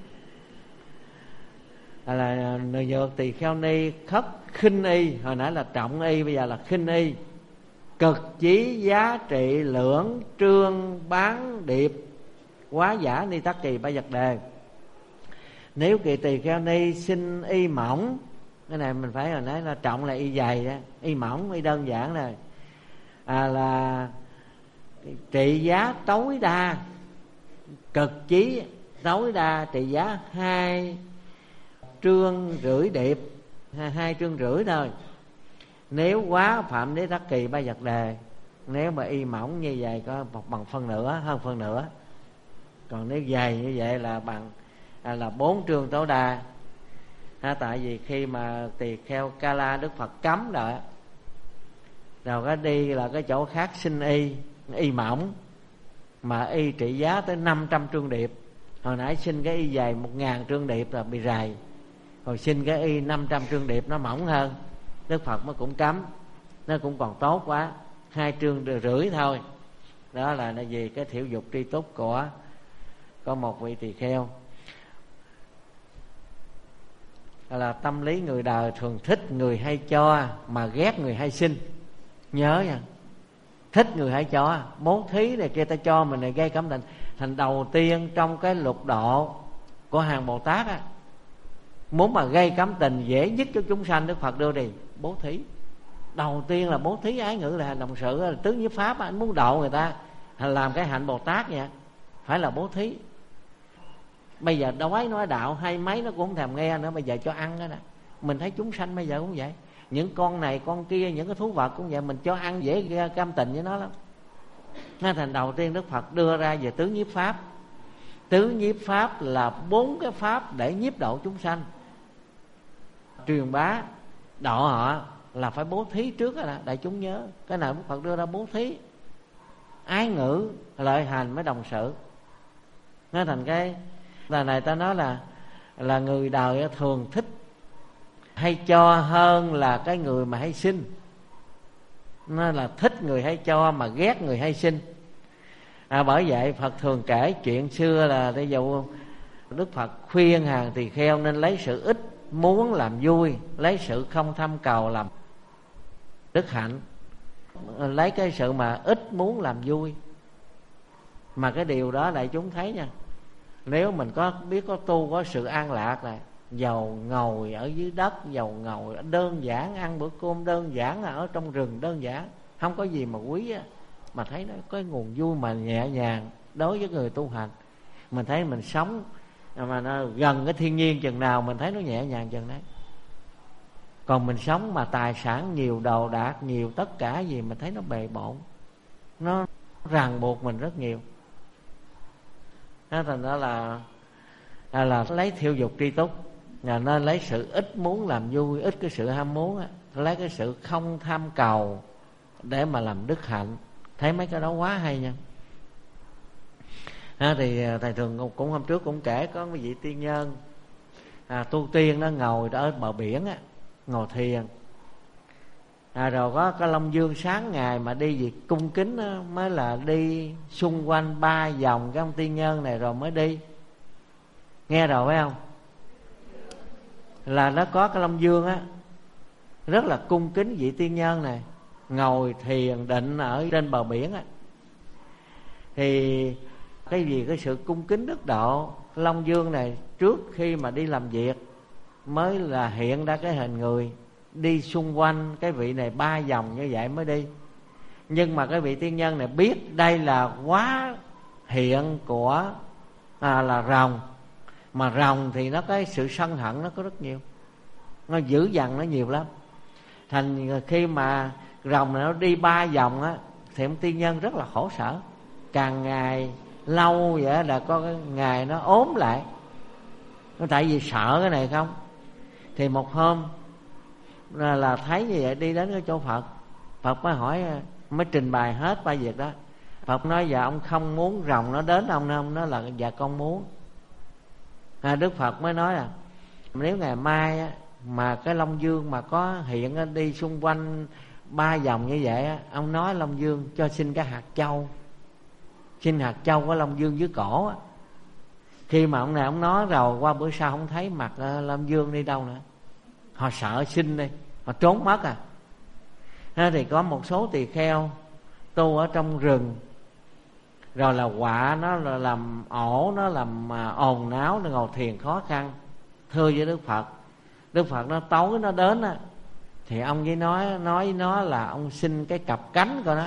là người nhược tỳ kheo ni khất khinh y. Hồi nãy là trọng y, bây giờ là khinh y. Cực chí giá trị lưỡng trương bán điệp quá giả Ni Tắc Kỳ Ba Giác Đề. Nếu kỳ tỳ kheo ni xin y mỏng, cái này mình phải hồi nãy là trọng là y dày đó, y mỏng y đơn giản rồi, là trị giá tối đa, cực chí tối đa trị giá 2,5 trương điệp, 2,5 trương thôi. Nếu quá phạm Ni Tắc Kỳ Ba Giác Đề. Nếu mà y mỏng như vậy có bằng phân nửa, hơn phân nửa. Còn nếu dày như vậy là bằng là 4 trương tối đa. Tại vì khi mà tỳ kheo Kala Đức Phật cấm rồi cái đi là cái chỗ khác xin y mỏng mà y trị giá tới 500 trương điệp. Hồi nãy xin cái y dày 1000 trương điệp là bị rầy, còn xin cái y 500 trương điệp nó mỏng hơn, Đức Phật mới cũng cấm. Nó cũng còn tốt quá, 2,5 trương thôi. Đó là vì cái thiểu dục tri túc của một vị tỳ kheo. Là tâm lý người đời thường thích người hay cho mà ghét người hay xin. Nhớ nha, thích người hay cho, bố thí này kia ta cho mình này gây cảm tình. Thành đầu tiên trong cái lục độ của hàng Bồ Tát muốn mà gây cảm tình dễ nhất cho chúng sanh, Đức Phật đưa đi bố thí. Đầu tiên là bố thí ái ngữ là hành động sự, là tứ nhiếp pháp. Anh muốn độ người ta làm cái hạnh Bồ Tát nha, phải là bố thí. Bây giờ đói nói đạo hay mấy nó cũng không thèm nghe nữa, bây giờ cho ăn đó nè. Mình thấy chúng sanh bây giờ cũng vậy, những con này con kia, những cái thú vật cũng vậy, mình cho ăn dễ cam tình với nó lắm. Nên thành đầu tiên Đức Phật đưa ra về tứ nhiếp pháp Tứ nhiếp pháp là 4 cái pháp để nhiếp độ chúng sanh. Truyền bá độ họ là phải bố thí trước đó, đại chúng nhớ. Cái nào Đức Phật đưa ra bố thí, ái ngữ, lợi hành mới đồng sự. Nó thành cái là này ta nói là người đời thường thích hay cho hơn là cái người mà hay xin. Nó là thích người hay cho mà ghét người hay xin. Bởi vậy Phật thường kể chuyện xưa là ví dụ Đức Phật khuyên hàng tỳ kheo nên lấy sự ít muốn làm vui, lấy sự không tham cầu làm đức hạnh. Lấy cái sự mà ít muốn làm vui. Mà cái điều đó đại chúng thấy nha, nếu mình có biết có tu có sự an lạc là dầu ngồi ở dưới đất, dầu ngồi đơn giản ăn bữa cơm đơn giản, là ở trong rừng đơn giản, không có gì mà quý á, mà thấy nó có nguồn vui mà nhẹ nhàng. Đối với người tu hành, mình thấy mình sống mà nó gần cái thiên nhiên chừng nào mình thấy nó nhẹ nhàng chừng đấy. Còn mình sống mà tài sản nhiều, đồ đạc nhiều, tất cả gì mình thấy nó bề bộn, nó ràng buộc mình rất nhiều. Thành đó là lấy thiêu dục tri túc, nên lấy sự ít muốn làm vui, ít cái sự ham muốn, lấy cái sự không tham cầu để mà làm đức hạnh. Thấy mấy cái đó quá hay nha. Thì thầy thường cũng hôm trước cũng kể có cái vị tiên nhân tu tiên nó ngồi ở bờ biển á, ngồi thiền. Rồi có cái Long Dương sáng ngày mà đi việc cung kính á, mới là đi xung quanh 3 vòng cái ông tiên nhân này rồi mới đi. Nghe rồi phải không? Là nó có cái Long Dương á, rất là cung kính vị tiên nhân này, ngồi thiền định ở trên bờ biển á. Thì cái gì cái sự cung kính đức độ, Long Dương này trước khi mà đi làm việc mới là hiện ra cái hình người, đi xung quanh cái vị này 3 vòng như vậy mới đi. Nhưng mà cái vị tiên nhân này biết đây là quá hiện của là rồng. Mà rồng thì nó cái sự sân hận nó có rất nhiều, nó dữ dằn nó nhiều lắm. Thành khi mà rồng này nó đi 3 vòng á, thì ông tiên nhân rất là khổ sở. Càng ngày lâu vậy là có cái ngày nó ốm lại. Nó tại vì sợ cái này không. Thì một hôm là thấy như vậy, đi đến cái chỗ Phật. Phật mới hỏi, mới trình bày hết 3 việc đó. Phật nói dạ ông không muốn rồng nó đến ông, không? Nó là dạ con muốn. Đức Phật mới nói là nếu ngày mai á, mà cái Long Dương mà có hiện đi xung quanh 3 vòng như vậy á, ông nói Long Dương cho xin cái hạt châu, xin hạt châu của Long Dương dưới cổ á. Khi mà ông này ông nói rồi, qua bữa sau không thấy mặt Long Dương đi đâu nữa. Họ sợ xin đi, họ trốn mất thì có một số tỳ kheo tu ở trong rừng, rồi là quạ nó là làm ổ, nó làm ồn náo, nó ngồi thiền khó khăn, thưa với Đức Phật. Đức Phật nó tối nó đến á, thì ông với nói với nó là ông xin cái cặp cánh coi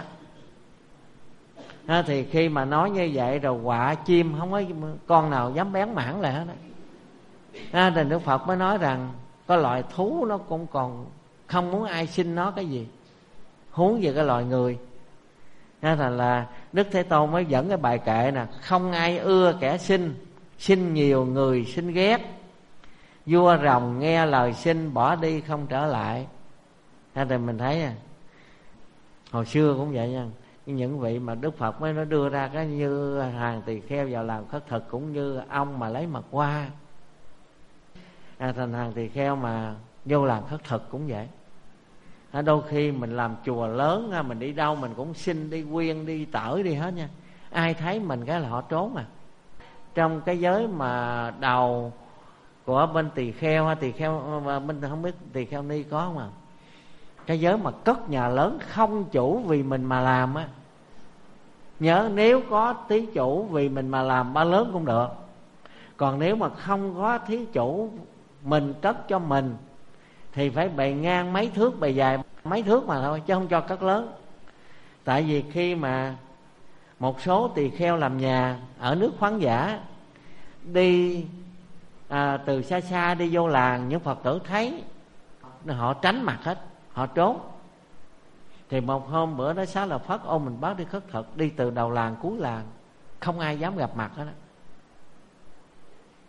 đó. Thì khi mà nói như vậy rồi, quạ chim không có con nào dám bén mảng lại hết á. Thì Đức Phật mới nói rằng có loài thú nó cũng còn không muốn ai xin nó cái gì, huống về cái loài người. Thành là Đức Thế Tôn mới dẫn cái bài kệ nè: không ai ưa kẻ xin, xin nhiều người xin ghét, vua rồng nghe lời xin bỏ đi không trở lại. Thì mình thấy hồi xưa cũng vậy nha, những vị mà Đức Phật mới nó đưa ra cái như hàng tỳ kheo vào làm khất thực, cũng như ông mà lấy mật hoa. Thành hàng tỳ kheo mà vô làm khất thực cũng vậy. Đôi khi mình làm chùa lớn, mình đi đâu mình cũng xin đi quyên, đi tởi đi hết nha. Ai thấy mình cái là họ trốn Trong cái giới mà đầu của bên tỳ kheo bên không biết tỳ kheo ni có không cái giới mà cất nhà lớn không chủ vì mình mà làm á. Nhớ nếu có thí chủ vì mình mà làm ba lớn cũng được. Còn nếu mà không có thí chủ mình cất cho mình thì phải bề ngang mấy thước, bề dài mấy thước mà thôi, chứ không cho cất lớn. Tại vì khi mà một số tỳ kheo làm nhà ở nước khoáng dã, đi từ xa xa đi vô làng, những Phật tử thấy họ tránh mặt hết, họ trốn. Thì một hôm bữa đó Xá Lợi Phất ôm mình bác đi khất thực, đi từ đầu làng cuối làng, không ai dám gặp mặt hết đó.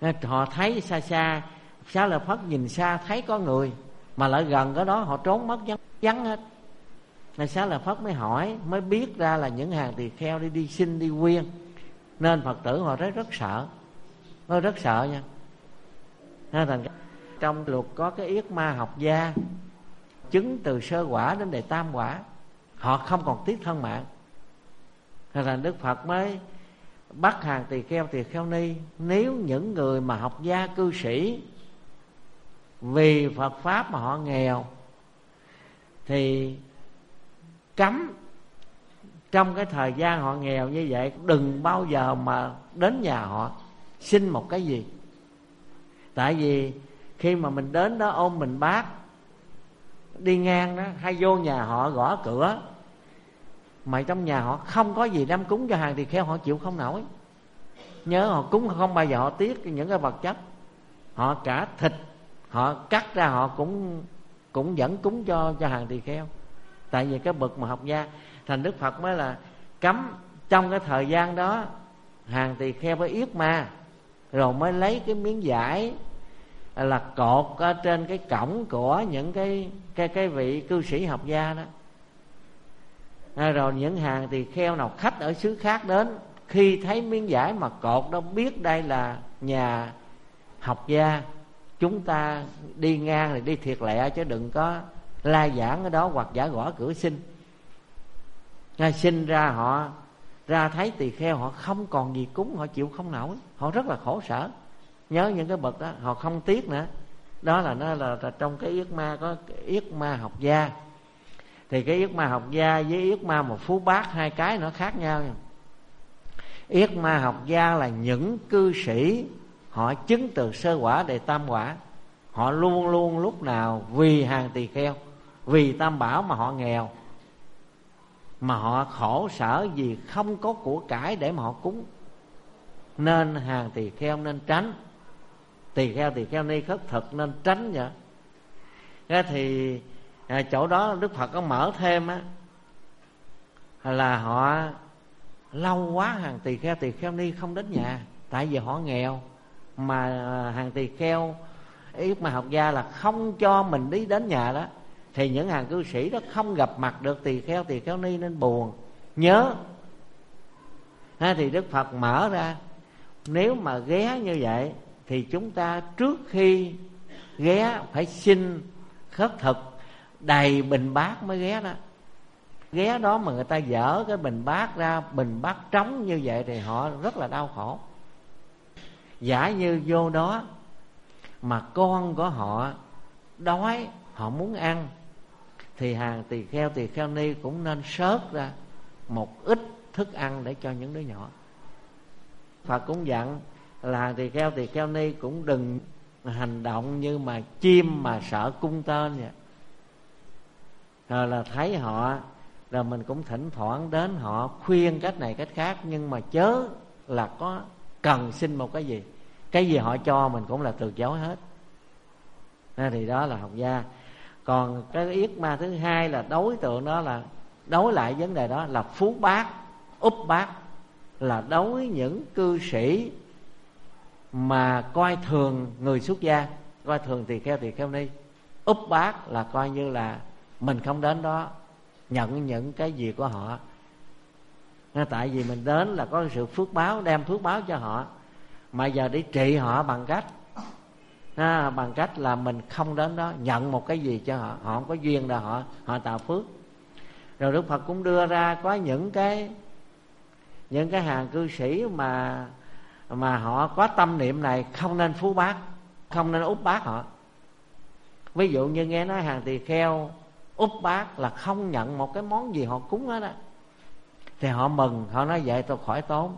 Họ thấy xa xa, Xá Lợi Phất nhìn xa thấy có người, mà lại gần cái đó họ trốn mất vắng hết. Nên Xá Lợi Phất mới hỏi, mới biết ra là những hàng tỳ kheo đi xin đi quyên. Nên Phật tử họ rất sợ, rất sợ nha. Thành trong luật có cái yết ma học gia, chứng từ sơ quả đến đệ tam quả, họ không còn tiếc thân mạng. Thành Đức Phật mới bắt hàng tỳ kheo ni, nếu những người mà học gia cư sĩ vì Phật pháp mà họ nghèo thì cấm trong cái thời gian họ nghèo như vậy đừng bao giờ mà đến nhà họ xin một cái gì. Tại vì khi mà mình đến đó ôm mình bát đi ngang đó, hay vô nhà họ gõ cửa mà trong nhà họ không có gì đem cúng cho hàng tỳ kheo, họ chịu không nổi. Nhớ họ cúng không bao giờ họ tiếc những cái vật chất, họ cả thịt họ cắt ra họ cũng vẫn cúng cho hàng tỳ kheo. Tại vì cái bậc mà học gia. Thành Đức Phật mới là cấm trong cái thời gian đó hàng tỳ kheo phải yết ma, rồi mới lấy cái miếng vải là cột ở trên cái cổng của những cái vị cư sĩ học gia đó. Rồi những hàng tỳ kheo nào khách ở xứ khác đến, khi thấy miếng vải mà cột đó biết đây là nhà học gia, chúng ta đi ngang thì đi thiệt lẹ chứ đừng có la giảng ở đó hoặc giả gõ cửa xin. Xin ra họ ra thấy tỳ kheo họ không còn gì cúng, họ chịu không nổi, họ rất là khổ sở. Nhớ những cái bậc đó họ không tiếc nữa. Đó là nó là trong cái yết ma có cái yết ma học gia. Thì cái yết ma học gia với yết ma một phú bát hai cái nó khác nhau nha. Yết ma học gia là những cư sĩ họ chứng từ sơ quả đệ tam quả, họ luôn luôn lúc nào vì hàng tỳ kheo, vì tam bảo mà họ nghèo, mà họ khổ sở vì không có của cải để mà họ cúng. Nên hàng tỳ kheo nên tránh, tỳ kheo ni khất thực nên tránh vậy. Thế thì chỗ đó Đức Phật có mở thêm á, là họ lâu quá hàng tỳ kheo ni không đến nhà, tại vì họ nghèo. Mà hàng tỳ kheo yết ma học gia là không cho mình đi đến nhà đó, thì những hàng cư sĩ đó không gặp mặt được tỳ kheo ni nên buồn nhớ. Thì Đức Phật mở ra, nếu mà ghé như vậy thì chúng ta trước khi ghé phải xin khất thực đầy bình bát mới ghé đó. Ghé đó mà người ta dỡ cái bình bát ra, bình bát trống như vậy thì họ rất là đau khổ. Giả như vô đó mà con của họ đói, họ muốn ăn, thì hàng tỳ kheo ni cũng nên sớt ra một ít thức ăn để cho những đứa nhỏ. Phật cũng dặn là hàng tỳ kheo ni cũng đừng hành động như mà chim mà sợ cung tên vậy. Rồi là thấy họ, rồi mình cũng thỉnh thoảng đến họ khuyên cách này cách khác, nhưng mà chớ là có cần xin một cái gì, cái gì họ cho mình cũng là từ chối hết. Thì đó là học gia. Còn cái yết ma thứ hai là đối tượng đó là đối lại vấn đề đó là phú bát, úp bát, là đối những cư sĩ mà coi thường người xuất gia, coi thường tỳ kheo ni. Úp bát là coi như là mình không đến đó nhận những cái gì của họ. Tại vì mình đến là có sự phước báo, đem phước báo cho họ, mà giờ đi trị họ bằng cách là mình không đến đó nhận một cái gì cho họ, họ không có duyên đâu, họ tạo phước. Rồi Đức Phật cũng đưa ra có những cái hàng cư sĩ mà họ có tâm niệm này không nên phú bát, không nên úp bát họ. Ví dụ như nghe nói hàng tỳ kheo úp bát là không nhận một cái món gì họ cúng hết á, thì họ mừng, họ nói vậy tôi khỏi tốn.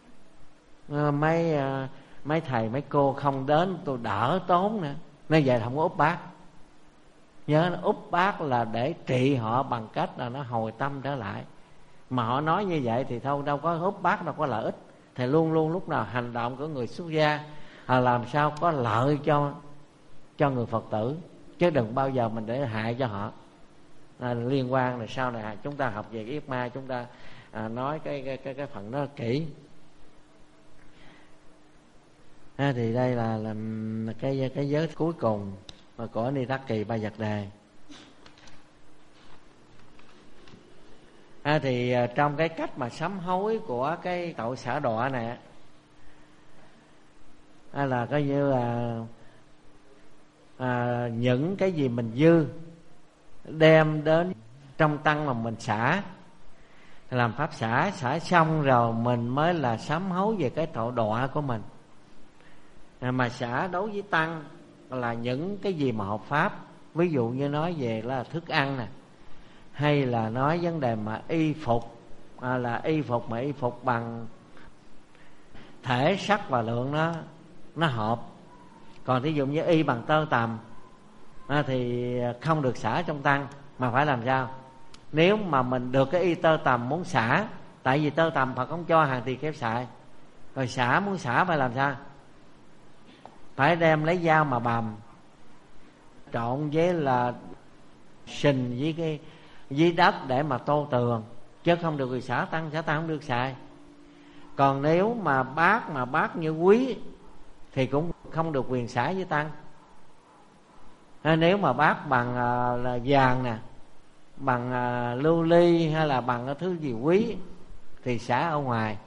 Mấy thầy mấy cô không đến tôi đỡ tốn nữa, nên vậy không có úp bát. Nhớ úp bát là để trị họ bằng cách là nó hồi tâm trở lại. Mà họ nói như vậy thì thôi, đâu có úp bát đâu có lợi ích. Thì luôn luôn lúc nào hành động của người xuất gia làm sao có lợi cho người Phật tử, chứ đừng bao giờ mình để hại cho họ. Liên quan là sau này chúng ta học về cái yết ma, chúng ta nói cái phần đó kỹ. Thì đây là cái giới cuối cùng của Ni Tắc Kỳ Ba Vật Đề. Thì trong cái cách mà sám hối của cái tội xả đọa này là coi như là những cái gì mình dư đem đến trong tăng mà mình xả, làm pháp xả xong rồi mình mới là sám hối về cái tội đọa của mình. Mà xả đối với tăng là những cái gì mà hợp pháp, ví dụ như nói về là thức ăn nè, hay là nói vấn đề mà y phục, là y phục mà y phục bằng thể sắc và lượng nó hợp. Còn thí dụ như y bằng tơ tằm thì không được xả trong tăng, mà phải làm sao? Nếu mà mình được cái y tơ tằm muốn xả, tại vì tơ tằm Phật không cho hàng tỳ kheo xài, rồi muốn xả phải làm sao? Phải đem lấy dao mà bầm trộn với là sình với đất để mà tô tường, chứ không được. Vì xả tăng không được xài. Còn nếu mà bát như quý thì cũng không được quyền xả với tăng. Nếu mà bát bằng là vàng nè, bằng lưu ly hay là bằng cái thứ gì quý thì xả ở ngoài.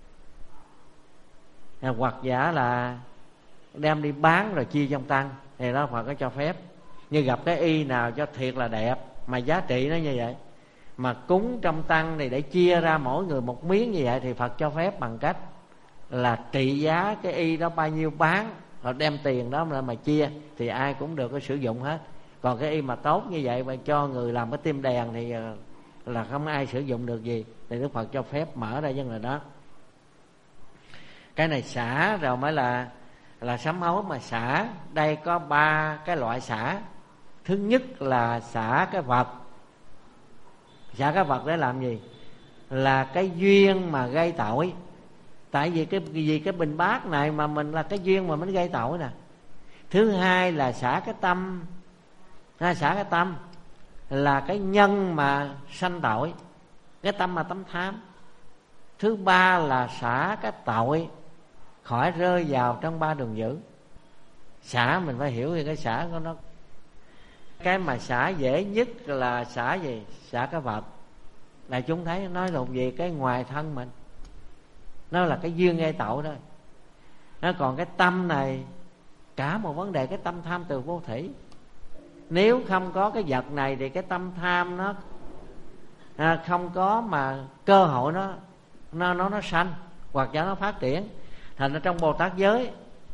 Hoặc giả là đem đi bán rồi chia trong tăng thì đó Phật có cho phép. Như gặp cái y nào cho thiệt là đẹp mà giá trị nó như vậy, mà cúng trong tăng thì để chia ra mỗi người một miếng như vậy, thì Phật cho phép bằng cách là trị giá cái y đó bao nhiêu bán, rồi đem tiền đó mà chia, thì ai cũng được có sử dụng hết. Còn cái y mà tốt như vậy mà cho người làm cái tim đèn thì là không ai sử dụng được gì. Thì Đức Phật cho phép mở ra vấn đề đó. Cái này xả rồi mới là sám hối. Mà xả đây có 3 cái loại xả. Thứ nhất là xả cái vật. Xả cái vật để làm gì? Là cái duyên mà gây tội. Tại vì cái bình bát này mà mình là cái duyên mà mình gây tội nè. Thứ hai là xả cái tâm. Xả cái tâm là cái nhân mà sanh tội, cái tâm mà tâm tham. Thứ ba là xả cái tội khỏi rơi vào trong 3 đường dữ. Xả mình phải hiểu về cái xả của nó. Cái mà xả dễ nhất là xả gì? Xả cái vật. Đại chúng thấy nói là về cái ngoài thân mình, nó là cái duyên gây tội thôi. Còn cái tâm này cả một vấn đề, cái tâm tham từ vô thủy. Nếu không có cái vật này thì cái tâm tham nó không có mà cơ hội nó sanh hoặc cho nó phát triển. Thành ra trong Bồ Tát giới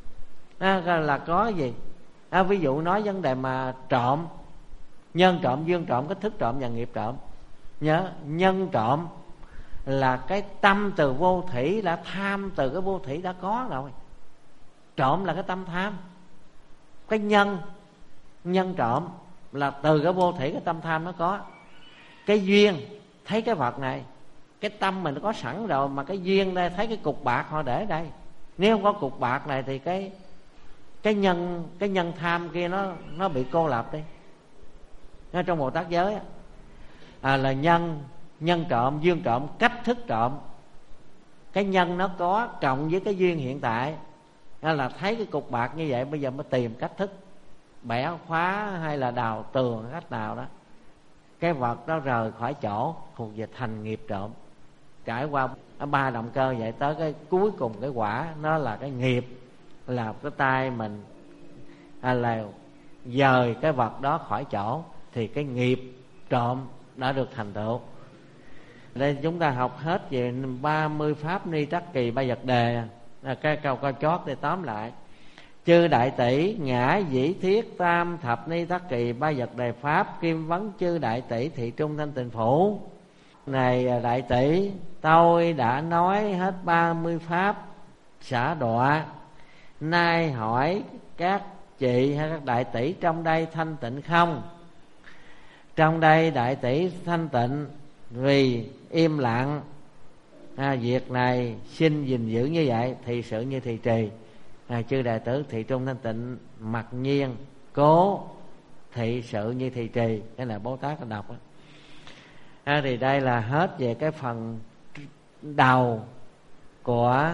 là có gì? Ví dụ nói vấn đề mà trộm, nhân trộm, duyên trộm, cái thức trộm và nghiệp trộm. Nhớ, nhân trộm là cái tâm từ vô thủy, là tham từ cái vô thủy đã có rồi. Trộm là cái tâm tham. Cái nhân trộm là từ cái vô thủy, cái tâm tham nó có. Cái duyên, thấy cái vật này, cái tâm mình nó có sẵn rồi, mà cái duyên đây thấy cái cục bạc họ để đây. Nếu không có cục bạc này thì cái nhân tham kia nó bị cô lập đi. Trong Bồ Tát giới là nhân trộm, duyên trộm, cách thức trộm. Cái nhân nó có cộng với cái duyên hiện tại, là thấy cái cục bạc như vậy, bây giờ mới tìm cách thức bẻ khóa hay là đào tường cách nào đó, cái vật đó rời khỏi chỗ, thuộc về thành nghiệp trộm. Trải qua 3 động cơ vậy, tới cái cuối cùng cái quả nó là cái nghiệp, là cái tay mình là dời cái vật đó khỏi chỗ, thì cái nghiệp trộm đã được thành tựu. Đây chúng ta học hết về 30 pháp Ni Tắc Kỳ Ba Vật Đề. Cái câu chót để tóm lại: chư đại tỷ ngã dĩ thiết tam thập Ni Tắc Kỳ Ba Vật Đề pháp, kim vấn chư đại tỷ thị trung thanh tịnh phủ. Này đại tỷ, tôi đã nói hết 30 pháp xả đọa. Nay hỏi các chị hay các đại tỷ trong đây thanh tịnh không? Trong đây đại tỷ thanh tịnh vì im lặng. Việc này xin gìn giữ như vậy, thị sự như thị trì. Chư đại tử thị trung thanh tịnh mặc nhiên cố thị sự như thị trì. Cái này Bố Tát có đọc đó. Thì đây là hết về cái phần đầu của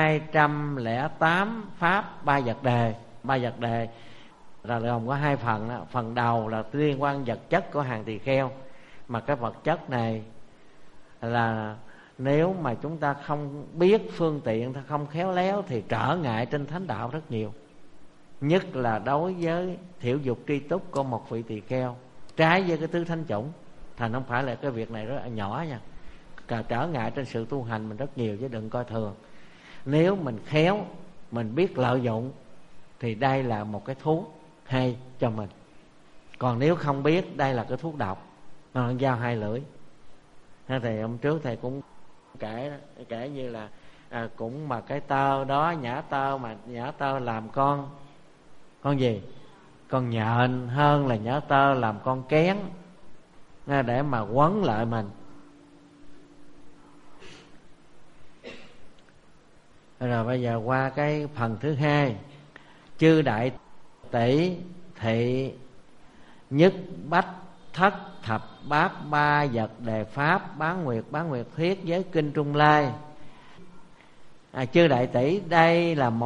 208 pháp ba vật đề. Ba vật đề là gồm có hai phần đó. Phần đầu là liên quan vật chất của hàng tỳ kheo, mà cái vật chất này là nếu mà chúng ta không biết phương tiện, không khéo léo thì trở ngại trên thánh đạo rất nhiều. Nhất là đối với thiểu dục tri túc của một vị tỳ kheo, trái với cái tứ thánh chủng. Thành không phải là cái việc này rất là nhỏ nha, cả trở ngại trên sự tu hành mình rất nhiều, chứ đừng coi thường. Nếu mình khéo, mình biết lợi dụng thì đây là một cái thuốc hay cho mình. Còn nếu không biết, đây là cái thuốc độc, nó dao hai lưỡi. Thì hôm trước thầy cũng kể như là cũng mà cái tơ đó, nhả tơ, mà nhả tơ làm con gì? Con nhện, hơn là nhả tơ làm con kén để mà quấn lại mình. Rồi bây giờ qua cái phần thứ hai. Chư đại tỷ thị nhất bách thất thập bát ba vật đề pháp bán nguyệt thuyết giới kinh Trung Lai. Chư đại tỷ đây là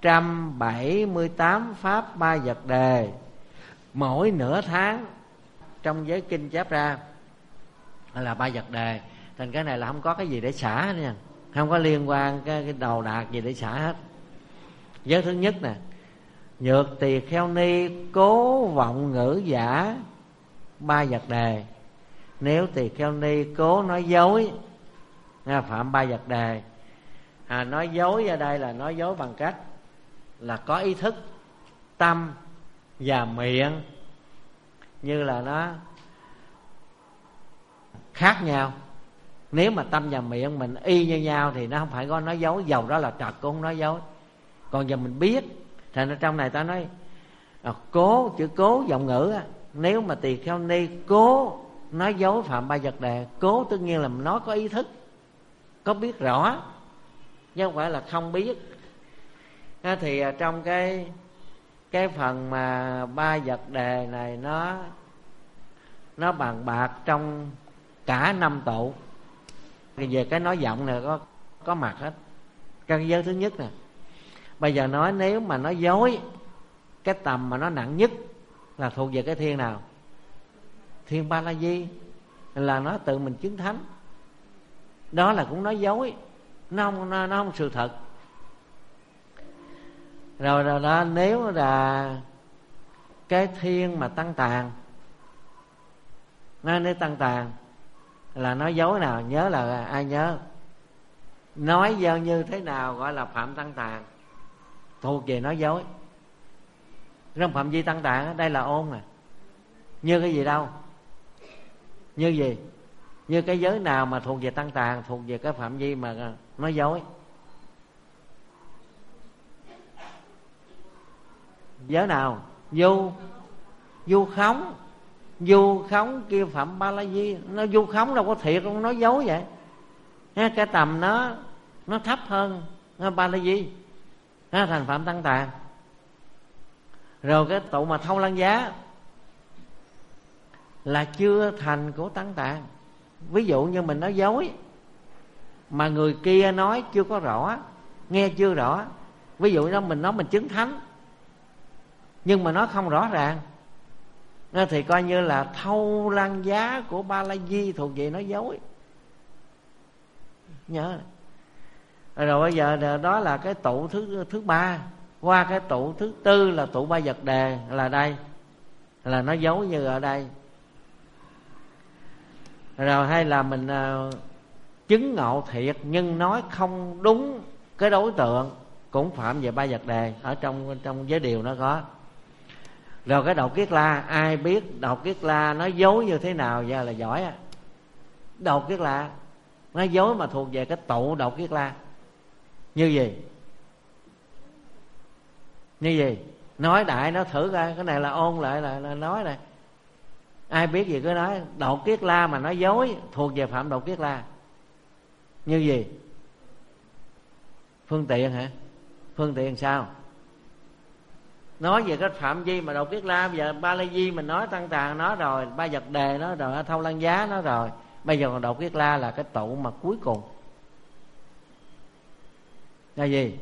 178 pháp ba vật đề, mỗi nửa tháng trong giới kinh chép ra là ba vật đề. Thành cái này là không có cái gì để xả nha, không có liên quan cái đầu đạc gì để xả hết. Giới thứ nhất nè, nhược tỳ kheo ni cố vọng ngữ giả ba vật đề. Nếu tỳ kheo ni cố nói dối, phạm ba vật đề. Nói dối ở đây là nói dối bằng cách là có ý thức, tâm và miệng, như là nó khác nhau. Nếu mà tâm và miệng mình y như nhau thì nó không phải có nói dối, dầu đó là trật cũng không nói dối. Còn giờ mình biết, thành ra trong này ta nói cố, chữ cố giọng ngữ á. Nếu mà tỳ kheo ni cố nói dối phạm ba vật đề, cố tất nhiên là nó có ý thức, có biết rõ, chứ không phải là không biết. Thì trong cái phần mà ba vật đề này nó bàn bạc trong cả năm tụ. Thì về cái nói giọng này có mặt hết. Cái giới thứ nhất nè. Bây giờ nói nếu mà nói dối, cái tầm mà nó nặng nhất là thuộc về cái thiên nào? Thiên Ba La Di, là nó tự mình chứng thánh. Đó là cũng nói dối, nó không sự thật. Rồi đó, nếu là cái thiên mà tăng tàn, nếu tăng tàn là nói dối nào? Nhớ là ai nhớ? Nói giao như thế nào gọi là phạm tăng tàn? Thuộc về nói dối. Trong phạm vi tăng tàn đây là ôn nè. Như cái gì đâu? Như gì? Như cái giới nào mà thuộc về tăng tàn, thuộc về cái phạm vi mà nói dối? Giới nào? Du khống. Du khống kia phạm Ba La Di. Nó du khống đâu có thiệt, không nói dối vậy. Cái tầm nó thấp hơn Ba La Di, thành phạm tăng tàn. Rồi cái tụ mà thâu lăng giá là chưa thành của tăng tàn. Ví dụ như mình nói dối mà người kia nói chưa có rõ, nghe chưa rõ. Ví dụ đó mình nói mình chứng thánh, nhưng mà nó không rõ ràng, thì coi như là thâu lăng giá của Ba La Di, thuộc về nói dối. Nhớ. Rồi bây giờ đó là cái tụ thứ ba. Qua cái tụ thứ tư là tụ ba vật đề, là đây là nói dối như ở đây. Rồi hay là mình chứng ngộ thiệt nhưng nói không đúng cái đối tượng, cũng phạm về ba vật đề. Ở trong giới điều nó có. Rồi cái Đậu Kiết La, ai biết Đậu Kiết La nói dối như thế nào giờ là giỏi á. Đậu Kiết La nói dối mà thuộc về cái tụ Đậu Kiết La. Như gì? Như gì? Nói đại nó thử coi. Cái này là ôn lại là nói này. Ai biết gì cứ nói. Đậu Kiết La mà nói dối thuộc về phạm Đậu Kiết La. Như gì? Phương tiện hả? Phương tiện sao? Nói về cái phạm vi mà Đậu Kiết La. Bây giờ Ba La Di mình nói tăng tàn nó rồi, ba vật đề nó rồi, thâu lăng giá nó rồi. Bây giờ còn Đậu Kiết La là cái tụ mà cuối cùng. là gì?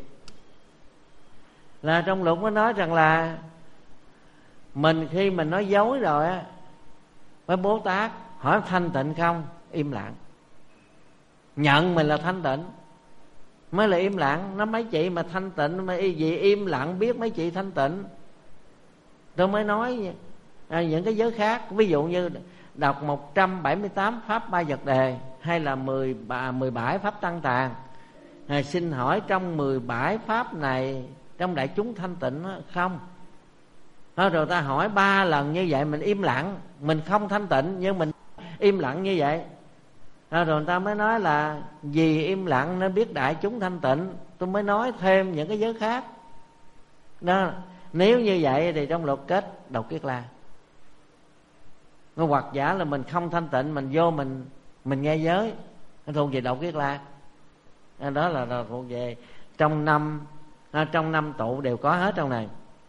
Là trong luật nó nói rằng là mình khi mình nói dối rồi á, với Bồ Tát hỏi thanh tịnh không, im lặng. Nhận mình là thanh tịnh mới là im lặng. Nó mấy chị mà thanh tịnh mà gì im lặng, biết mấy chị thanh tịnh. Tôi mới nói những cái giới khác, ví dụ như đọc 178 pháp ba vật đề, hay là 17 pháp tăng tàn. Xin hỏi trong 17 pháp này, trong đại chúng thanh tịnh không? Rồi ta hỏi 3 lần như vậy, mình im lặng, mình không thanh tịnh nhưng mình im lặng như vậy. Rồi người ta mới nói là vì im lặng nên biết đại chúng thanh tịnh. Tôi mới nói thêm những cái giới khác đó. Nếu như vậy thì trong luật kết Độc Kiết La, hoặc giả là mình không thanh tịnh, mình vô mình nghe giới, nó thuộc về Độc Kiết La. Đó là thuộc về trong năm tụ đều có hết trong này.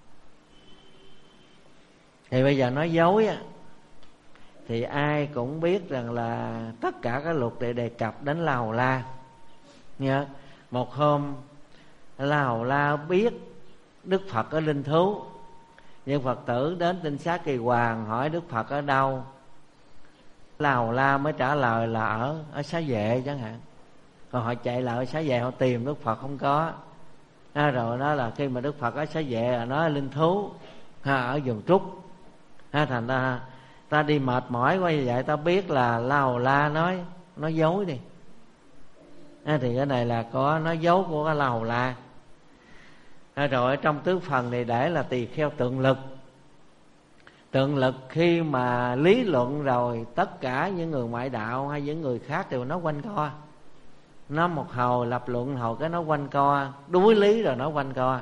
Thì bây giờ nói dối á, thì ai cũng biết rằng là tất cả các luật để đề cập đến La Hầu La. Nhớ một hôm La Hầu La biết Đức Phật ở Linh Thú, nhưng Phật tử đến Tinh Xá Kỳ Hoàng hỏi Đức Phật ở đâu, La Hầu La mới trả lời là ở Xá Vệ chẳng hạn. Còn họ chạy lại ở Xá Vệ, họ tìm Đức Phật không có. Rồi nói là khi mà Đức Phật ở Xá Vệ, nó ở Linh Thú, ở vườn Trúc. Thành ra ta đi mệt mỏi quá như vậy, ta biết là La Hầu La nói dối đi. Thì cái này là có nói dối của cái La Hầu La. Rồi ở trong tứ phần này để là tỳ kheo tượng lực. Tượng lực khi mà lý luận rồi, tất cả những người ngoại đạo hay những người khác đều nói quanh co. Nó một hồi lập luận, hồi cái nó quanh co, đuối lý rồi nó quanh co.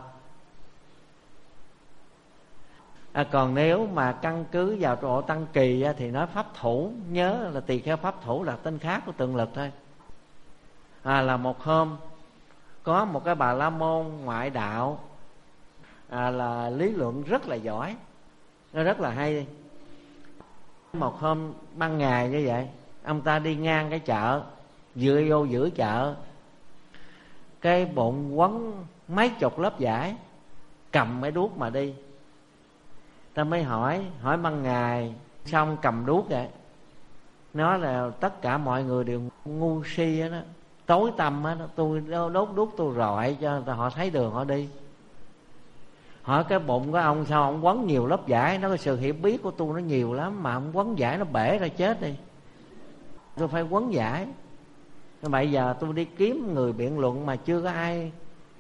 Còn nếu mà căn cứ vào chỗ tăng kỳ thì nói pháp thủ. Nhớ là tỳ kheo pháp thủ là tên khác của tượng lực thôi. Là một hôm có một cái bà la môn ngoại đạo, là lý luận rất là giỏi, nó rất là hay. Một hôm ban ngày như vậy, ông ta đi ngang cái chợ, vừa vô giữa chợ, cái bụng quấn mấy chục lớp vải, cầm mấy đuốc mà đi. Ta mới hỏi ban ngày xong cầm đuốc vậy? Nó là tất cả mọi người đều ngu si đó, tối tăm á, tôi đốt đuốc tôi rọi cho họ thấy đường họ đi. Hỏi cái bụng của ông sao ông quấn nhiều lớp vải? Nó cái sự hiểu biết của tôi nó nhiều lắm, mà ông quấn vải nó bể ra chết đi, tôi phải quấn vải. Bây giờ tôi đi kiếm người biện luận mà chưa có ai.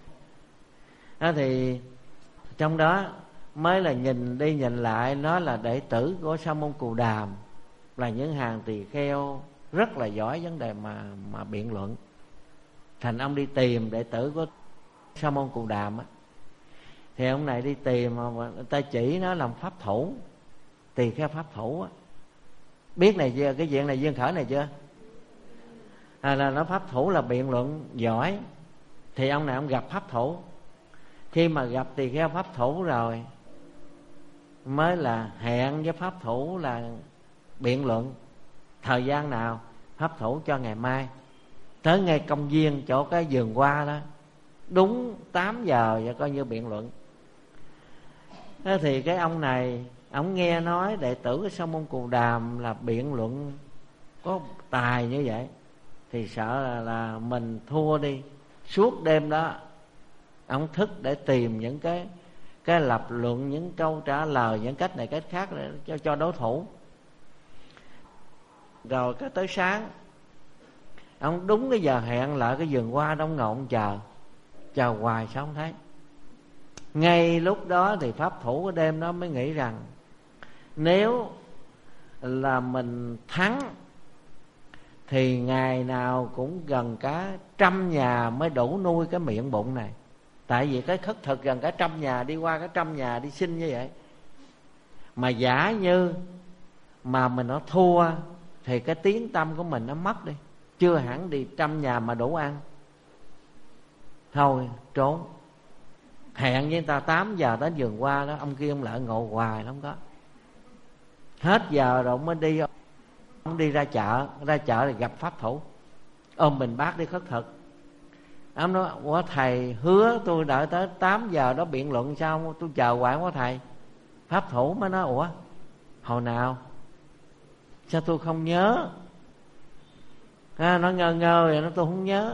Thì trong đó mới là nhìn đi nhìn lại, nó là đệ tử của Sa môn Cù Đàm, là những hàng tỳ kheo rất là giỏi vấn đề mà biện luận. Thành ông đi tìm đệ tử của Sa môn Cù Đàm á, thì ông này đi tìm mà người ta chỉ nó làm pháp thủ, tỳ kheo pháp thủ á. Biết này chưa, cái chuyện này duyên khởi này chưa? Là nó pháp thủ là biện luận giỏi. Thì ông này ông gặp pháp thủ. Khi mà gặp tỳ kheo pháp thủ rồi mới là hẹn với pháp thủ là biện luận. Thời gian nào? Pháp thủ cho ngày mai tới ngay công viên chỗ cái vườn hoa đó, đúng 8 giờ và coi như biện luận. Thì cái ông này, ông nghe nói đệ tử của Sa môn Cù Đàm là biện luận có tài như vậy, thì sợ là mình thua đi. Suốt đêm đó ông thức để tìm những cái lập luận, những câu trả lời, những cách này cách khác để cho đối thủ. Rồi cái tới sáng, ông đúng cái giờ hẹn lại cái vườn hoa đông ngồi ông chờ hoài sao không thấy. Ngay lúc đó thì pháp thủ của đêm đó mới nghĩ rằng nếu là mình thắng thì ngày nào cũng gần cả 100 nhà mới đủ nuôi cái miệng bụng này. Tại vì cái khất thực gần cả 100 nhà, đi qua cả 100 nhà đi xin như vậy. Mà giả như mà mình nó thua thì cái tiếng tâm của mình nó mất đi, chưa hẳn đi 100 nhà mà đủ ăn. Thôi trốn. Hẹn với người ta 8 giờ đến vườn hoa đó, ông kia ông lại ngộ hoài lắm có. Hết giờ rồi ông mới đi. Ông đi ra chợ thì gặp pháp thủ, ôm bình bát đi khất thực. Ông nói: ủa thầy hứa tôi đợi tới 8 giờ đó biện luận sao tôi chờ hoài quá thầy. Pháp thủ mới nói: ủa hồi nào, sao tôi không nhớ. Nó ngơ ngơ rồi, nó tôi không nhớ.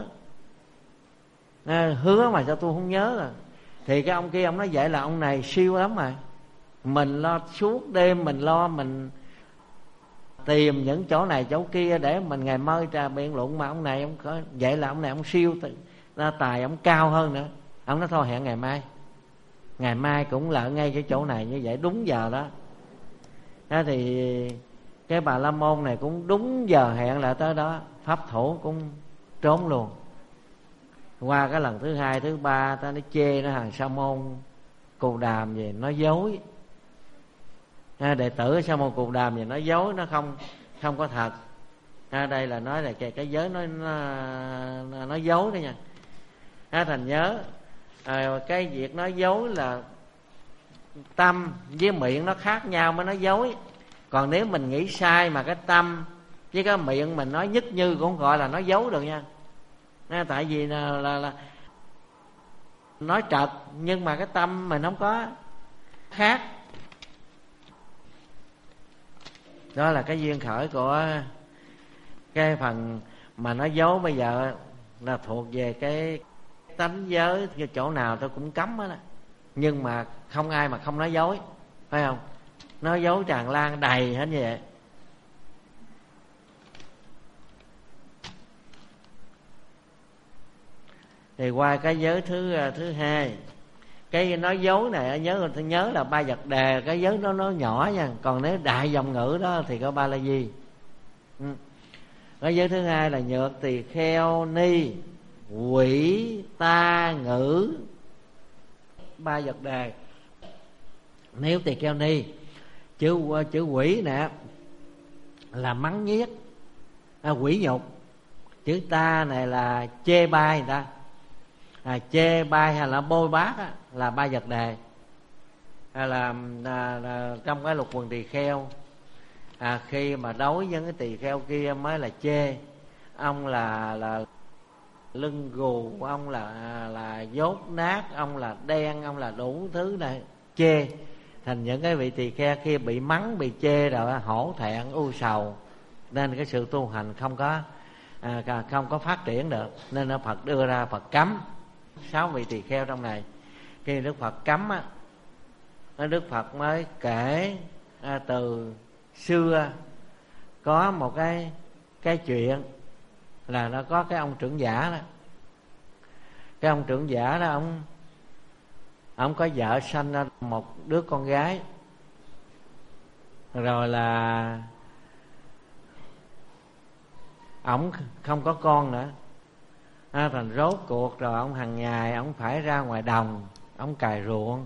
Hứa mà sao tôi không nhớ rồi. Thì cái ông kia ông nói vậy là ông này siêu lắm rồi. Mình lo suốt đêm, mình lo mình tìm những chỗ này chỗ kia để mình ngày mai ra biện luận, mà ông này ông có vậy là ông này ông siêu tài, ông cao hơn nữa. Ông nói thôi hẹn ngày mai, ngày mai cũng là ngay cái chỗ này như vậy, đúng giờ đó. Thì cái Bà La Môn này cũng đúng giờ hẹn là tới đó, pháp thủ cũng trốn luôn. Qua cái lần thứ hai thứ ba ta nó chê nó hàng Sa Môn Cù Đàm gì nó dối. Đệ tử Sa Môn Cù Đàm gì nó dối, nó không có thật. Đây là nói là cái giới nó dối đó nha. Thành nhớ cái việc nói dối là tâm với miệng nó khác nhau mới nói dối. Còn nếu mình nghĩ sai mà cái tâm với cái miệng mình nói nhất như cũng gọi là nói dối được nha. Tại vì là nói trật nhưng mà cái tâm mình không có khác. Đó là cái duyên khởi của cái phần mà nói dối. Bây giờ là thuộc về cái tánh giới, chỗ nào tôi cũng cấm hết á. Nhưng mà không ai mà không nói dối, phải không? Nói dối tràn lan đầy hết như vậy. Thì qua cái giới thứ hai, cái nói dối này nhớ là Ba Vật Đề. Cái giới nó nhỏ nha. Còn nếu đại dòng ngữ đó thì có Ba La Di. Cái giới thứ hai là Nhược Tỳ Kheo Ni Quỷ Ta Ngữ. Ba Vật Đề. Nếu Tỳ Kheo Ni, chữ quỷ nè là mắng nhiếc, quỷ nhục. Chữ ta này là chê bai người ta, chê bai hay là bôi bác á, là Ba Vật Đề. Hay là trong cái Lục Quần Tỳ Kheo, khi mà đối với cái tỳ kheo kia mới là chê. Ông là lưng gù, ông là dốt nát, ông là đen, ông là đủ thứ này chê. Thành những cái vị tỳ kheo kia bị mắng bị chê rồi hổ thẹn u sầu, nên cái sự tu hành không có phát triển được. Nên Phật đưa ra Phật cấm 6 vị tỳ kheo trong này. Khi Đức Phật cấm á, Đức Phật mới kể từ xưa có một cái chuyện là nó có cái ông trưởng giả đó. Cái ông trưởng giả đó, ông có vợ sanh ra một đứa con gái. Rồi là ông không có con nữa. Thành rốt cuộc rồi ông hàng ngày ông phải ra ngoài đồng, ông cày ruộng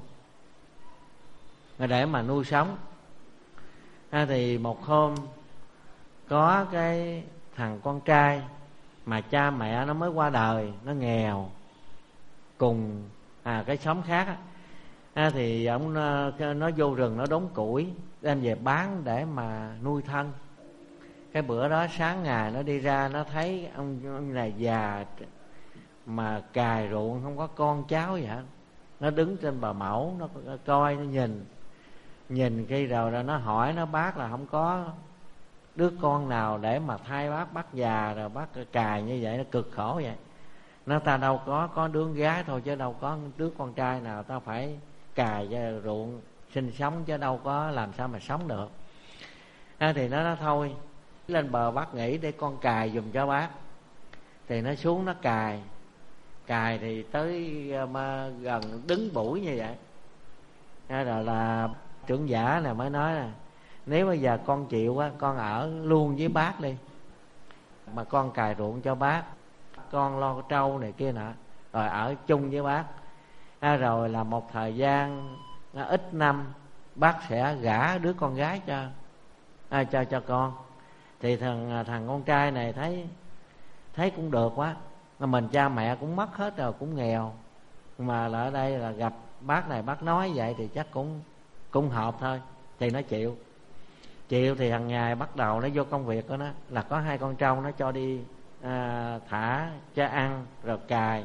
để mà nuôi sống. Thì một hôm có cái thằng con trai mà cha mẹ nó mới qua đời, nó nghèo cùng cái xóm khác á. Thì ông nó vô rừng nó đốn củi đem về bán để mà nuôi thân. Cái bữa đó sáng ngày nó đi ra, nó thấy ông này già mà cày ruộng không có con cháu gì hết. Nó đứng trên bờ mẫu, nó coi, nó nhìn khi rồi nó hỏi nó: bác là không có đứa con nào để mà thay bác già rồi bác cài như vậy, nó cực khổ vậy. Nó: ta đâu có đứa gái thôi chứ đâu có đứa con trai nào, ta phải cài cho ruộng sinh sống chứ đâu có làm sao mà sống được. Thì nó nói thôi lên bờ bác nghỉ để con cài giùm cho bác. Thì nó xuống nó cài thì tới gần đứng buổi như vậy. Rồi là trưởng giả này mới nói là: nếu bây giờ con chịu á, con ở luôn với bác đi, mà con cài ruộng cho bác, con lo trâu này kia nọ, rồi ở chung với bác. Rồi là một thời gian ít năm bác sẽ gả đứa con gái cho con. Thì thằng con trai này thấy cũng được quá, mà mình cha mẹ cũng mất hết rồi, cũng nghèo, mà ở đây là gặp bác này, bác nói vậy thì chắc cũng hợp thôi. Thì nó chịu. Thì hàng ngày bắt đầu nó vô công việc của nó là có 2 con trâu, nó cho đi thả cho ăn rồi cài.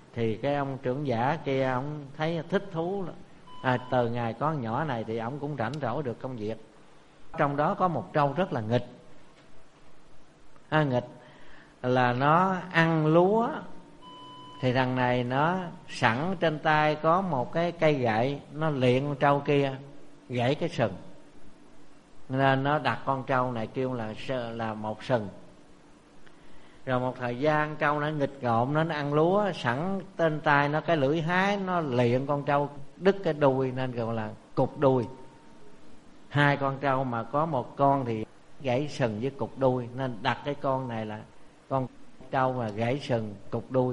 Thì cái ông trưởng giả kia ông thấy thích thú lắm. Từ ngày có con nhỏ này thì ông cũng rảnh rỗi được công việc. Trong đó có một trâu rất là nghịch. Nghịch là nó ăn lúa, thì thằng này nó sẵn trên tay có một cái cây gậy, nó liền con trâu kia gãy cái sừng, nên nó đặt con trâu này kêu là một sừng. Rồi một thời gian trâu nó nghịch ngợm, nó ăn lúa, sẵn trên tay nó cái lưỡi hái, nó liền con trâu đứt cái đuôi, nên gọi là cụt đuôi. Hai con trâu mà có một con thì gãy sừng với cụt đuôi, nên đặt cái con này là con trâu mà gãy sừng cụt đuôi.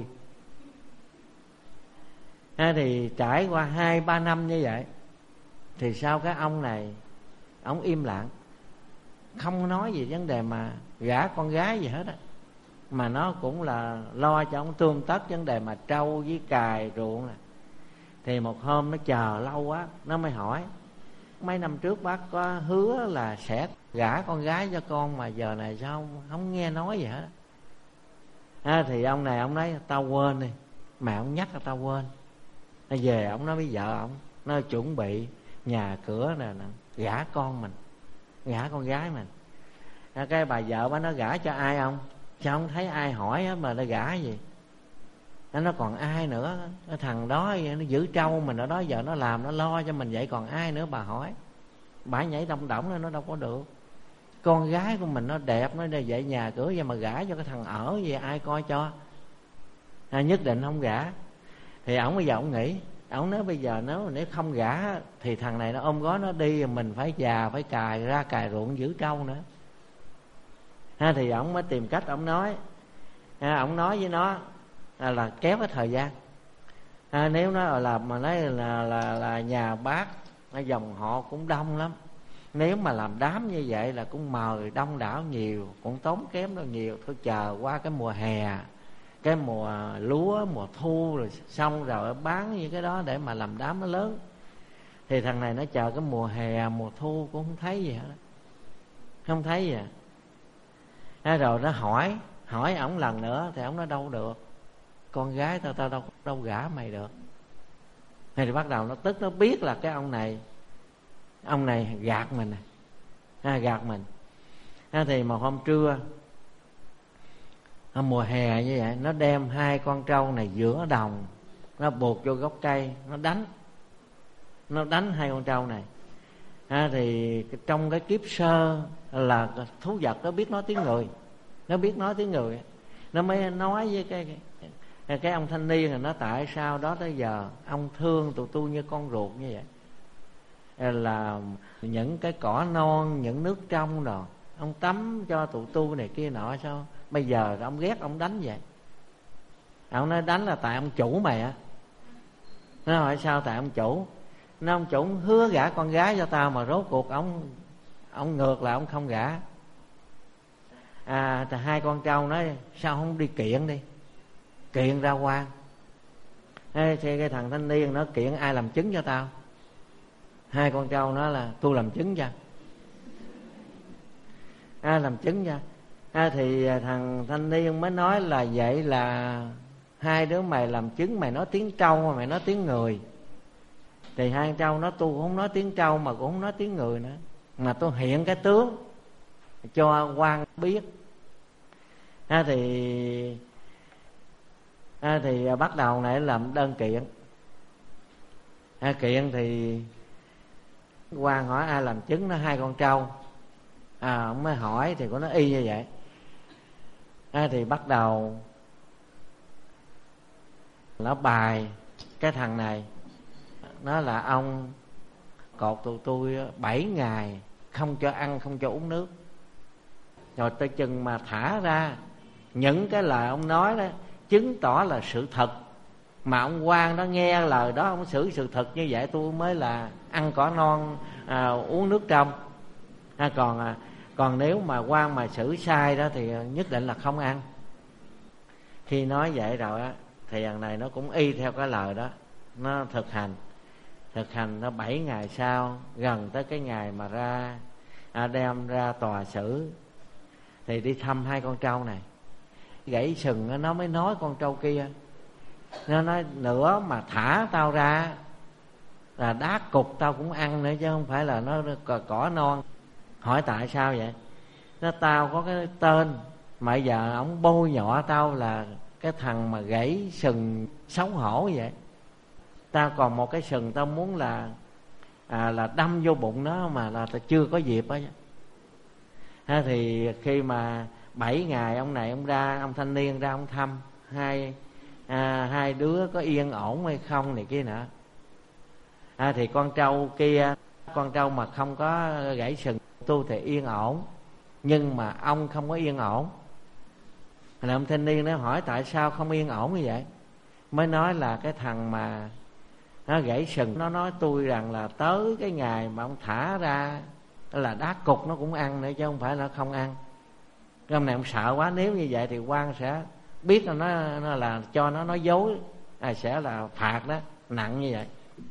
Thì trải qua 2-3 năm như vậy, thì sau cái ông này ông im lặng, không nói gì vấn đề mà gả con gái gì hết á, mà nó cũng là lo cho ông tươm tất vấn đề mà trâu với cày ruộng này. Thì một hôm nó chờ lâu quá, nó mới hỏi: mấy năm trước bác có hứa là sẽ gả con gái cho con, mà giờ này sao không nghe nói gì hết. Thì ông này ông nói: tao quên đi, mà ông nhắc là tao quên. Nó về ông nói với vợ ông, nó chuẩn bị nhà cửa nè, gả con mình, gả con gái mình. Cái bà vợ bà nó gả cho ai không? Sao không thấy ai hỏi á mà nó gả gì? Nó còn ai nữa? Cái thằng đó nó giữ trâu mình ở đó, giờ nó làm nó lo cho mình vậy, còn ai nữa bà hỏi? Bà nhảy đông đỏng lên nó đâu có được. Con gái của mình nó đẹp, nó để vậy nhà cửa vậy mà gả cho cái thằng ở vậy ai coi cho? Nhất định không gả. Thì ổng bây giờ ổng nghĩ, ổng nói bây giờ nếu không gả thì thằng này nó ôm gói nó đi, mình phải già phải cày ruộng giữ trâu nữa. Thì ổng mới tìm cách ổng nói, ổng nói với nó là kéo cái thời gian. Nếu nó là mà nói là nhà bác dòng họ cũng đông lắm, nếu mà làm đám như vậy là cũng mời đông đảo nhiều, cũng tốn kém đâu nhiều. Thôi chờ qua cái mùa hè, cái mùa lúa, mùa thu rồi xong rồi bán như cái đó để mà làm đám nó lớn. Thì thằng này nó chờ cái mùa hè, mùa thu cũng không thấy gì hết, không thấy gì. Rồi nó hỏi ổng lần nữa, thì ổng nói đâu được, con gái tao đâu gả mày được. Thì bắt đầu nó tức, nó biết là cái ông này gạt mình này, gạt mình. Thì một hôm trưa mùa hè như vậy, nó đem hai con trâu này giữa đồng, nó buộc vô gốc cây, nó đánh hai con trâu này. Thì trong cái kiếp sơ là thú vật nó biết nói tiếng người, nó mới nói với cái ông thanh niên là nó: tại sao đó tới giờ ông thương tụi tôi như con ruột như vậy, là những cái cỏ non, những nước trong rồi ông tắm cho tụi tôi này kia nọ, sao bây giờ ông ghét ông đánh vậy? Ông nói đánh là tại ông chủ mày á. Nó hỏi sao tại ông chủ? Nó: ông chủ hứa gả con gái cho tao mà rốt cuộc ông ngược là ông không gả. Thì hai con trâu nói: sao không đi kiện ra quan? Thì cái thằng thanh niên nó: kiện ai làm chứng cho tao? Hai con trâu nói là: tôi làm chứng cho. Làm chứng cho. Thì thằng thanh niên mới nói là: vậy là hai đứa mày làm chứng, mày nói tiếng trâu mà mày nói tiếng người. Thì hai con trâu nói: tôi cũng không nói tiếng trâu mà cũng không nói tiếng người nữa, mà tôi hiện cái tướng cho quan biết. Thì bắt đầu này làm đơn kiện. Kiện thì quan hỏi ai làm chứng, nó hai con trâu. Ông mới hỏi thì có nó y như vậy. Thì bắt đầu nó bài cái thằng này, nó là ông cột tụi tôi 7 ngày không cho ăn, không cho uống nước, rồi tới chừng mà thả ra, những cái lời ông nói đó chứng tỏ là sự thật, mà ông quan đó nghe lời đó, ông xử sự thật như vậy, tôi mới là ăn cỏ non, uống nước trong. Còn nếu mà quan mà xử sai đó thì nhất định là không ăn. Khi nói vậy rồi á, thì thằng này nó cũng y theo cái lời đó, nó thực hành nó 7 ngày sau, gần tới cái ngày mà đem ra tòa xử, thì đi thăm hai con trâu này. Gãy sừng nó mới nói con trâu kia: Nó nói nữa mà thả tao ra là đá cục tao cũng ăn nữa, chứ không phải là nó cỏ non. Hỏi tại sao vậy? Nó tao có cái tên mà giờ ổng bôi nhọ tao là cái thằng mà gãy sừng xấu hổ vậy. Tao còn một cái sừng tao muốn là đâm vô bụng nó mà là tao chưa có dịp á. Thì khi mà 7 ngày ông này ông ra, ông thanh niên ra ông thăm hai đứa có yên ổn hay không này kia nữa. Thì con trâu kia, con trâu mà không có gãy sừng, tôi thì yên ổn, nhưng mà ông không có yên ổn. Là ông thanh niên nó hỏi tại sao không yên ổn như vậy. Mới nói là cái thằng mà nó gãy sừng, nó nói tôi rằng là tới cái ngày mà ông thả ra là đá cục nó cũng ăn nữa, chứ không phải là không ăn. Cái ông này ông sợ quá, nếu như vậy thì quan sẽ biết là nó là cho nó nói dối, sẽ là phạt đó, nặng như vậy.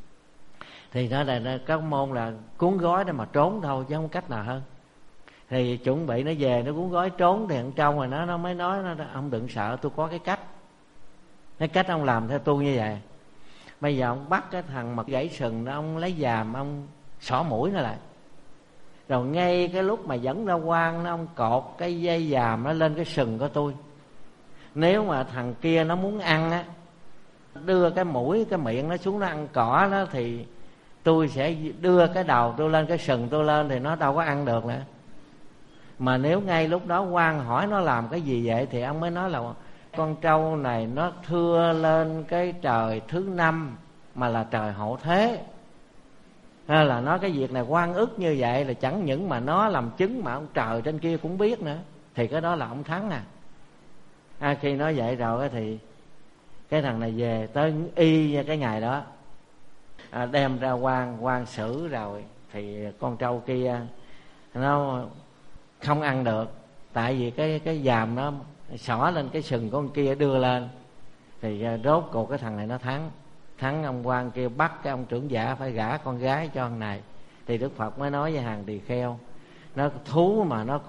Thì nó là các môn là cuốn gói để mà trốn thôi, chứ không cách nào hơn. Thì chuẩn bị nó về, nó cuốn gói trốn, thì thằng trong rồi nó mới nói nó, ông đừng sợ, tôi có cái cách. Cái cách ông làm theo tôi như vậy. Bây giờ ông bắt cái thằng mà gãy sừng đó, ông lấy dàm ông xỏ mũi nó lại, rồi ngay cái lúc mà dẫn ra quan nó, ông cột cái dây dàm nó lên cái sừng của tôi. Nếu mà thằng kia nó muốn ăn á, đưa cái mũi cái miệng nó xuống nó ăn cỏ đó, thì tôi sẽ đưa cái đầu tôi lên, cái sừng tôi lên, thì nó đâu có ăn được nữa. Mà nếu ngay lúc đó quan hỏi nó làm cái gì vậy, thì ông mới nói là con trâu này nó thưa lên cái trời thứ 5 mà là trời hộ thế. Hay là nói cái việc này oan ức như vậy là chẳng những mà nó làm chứng mà ông trời trên kia cũng biết nữa, thì cái đó là ông thắng à. Khi nói vậy rồi thì cái thằng này về tới y ra cái ngày đó, đem ra quan xử rồi, thì con trâu kia nó không ăn được, tại vì cái dàm nó xỏ lên cái sừng con kia đưa lên. Thì rốt cuộc cái thằng này nó thắng ông quan kia, bắt cái ông trưởng giả phải gả con gái cho ông này. Thì Đức Phật mới nói với hàng tỳ kheo, nó thú mà nó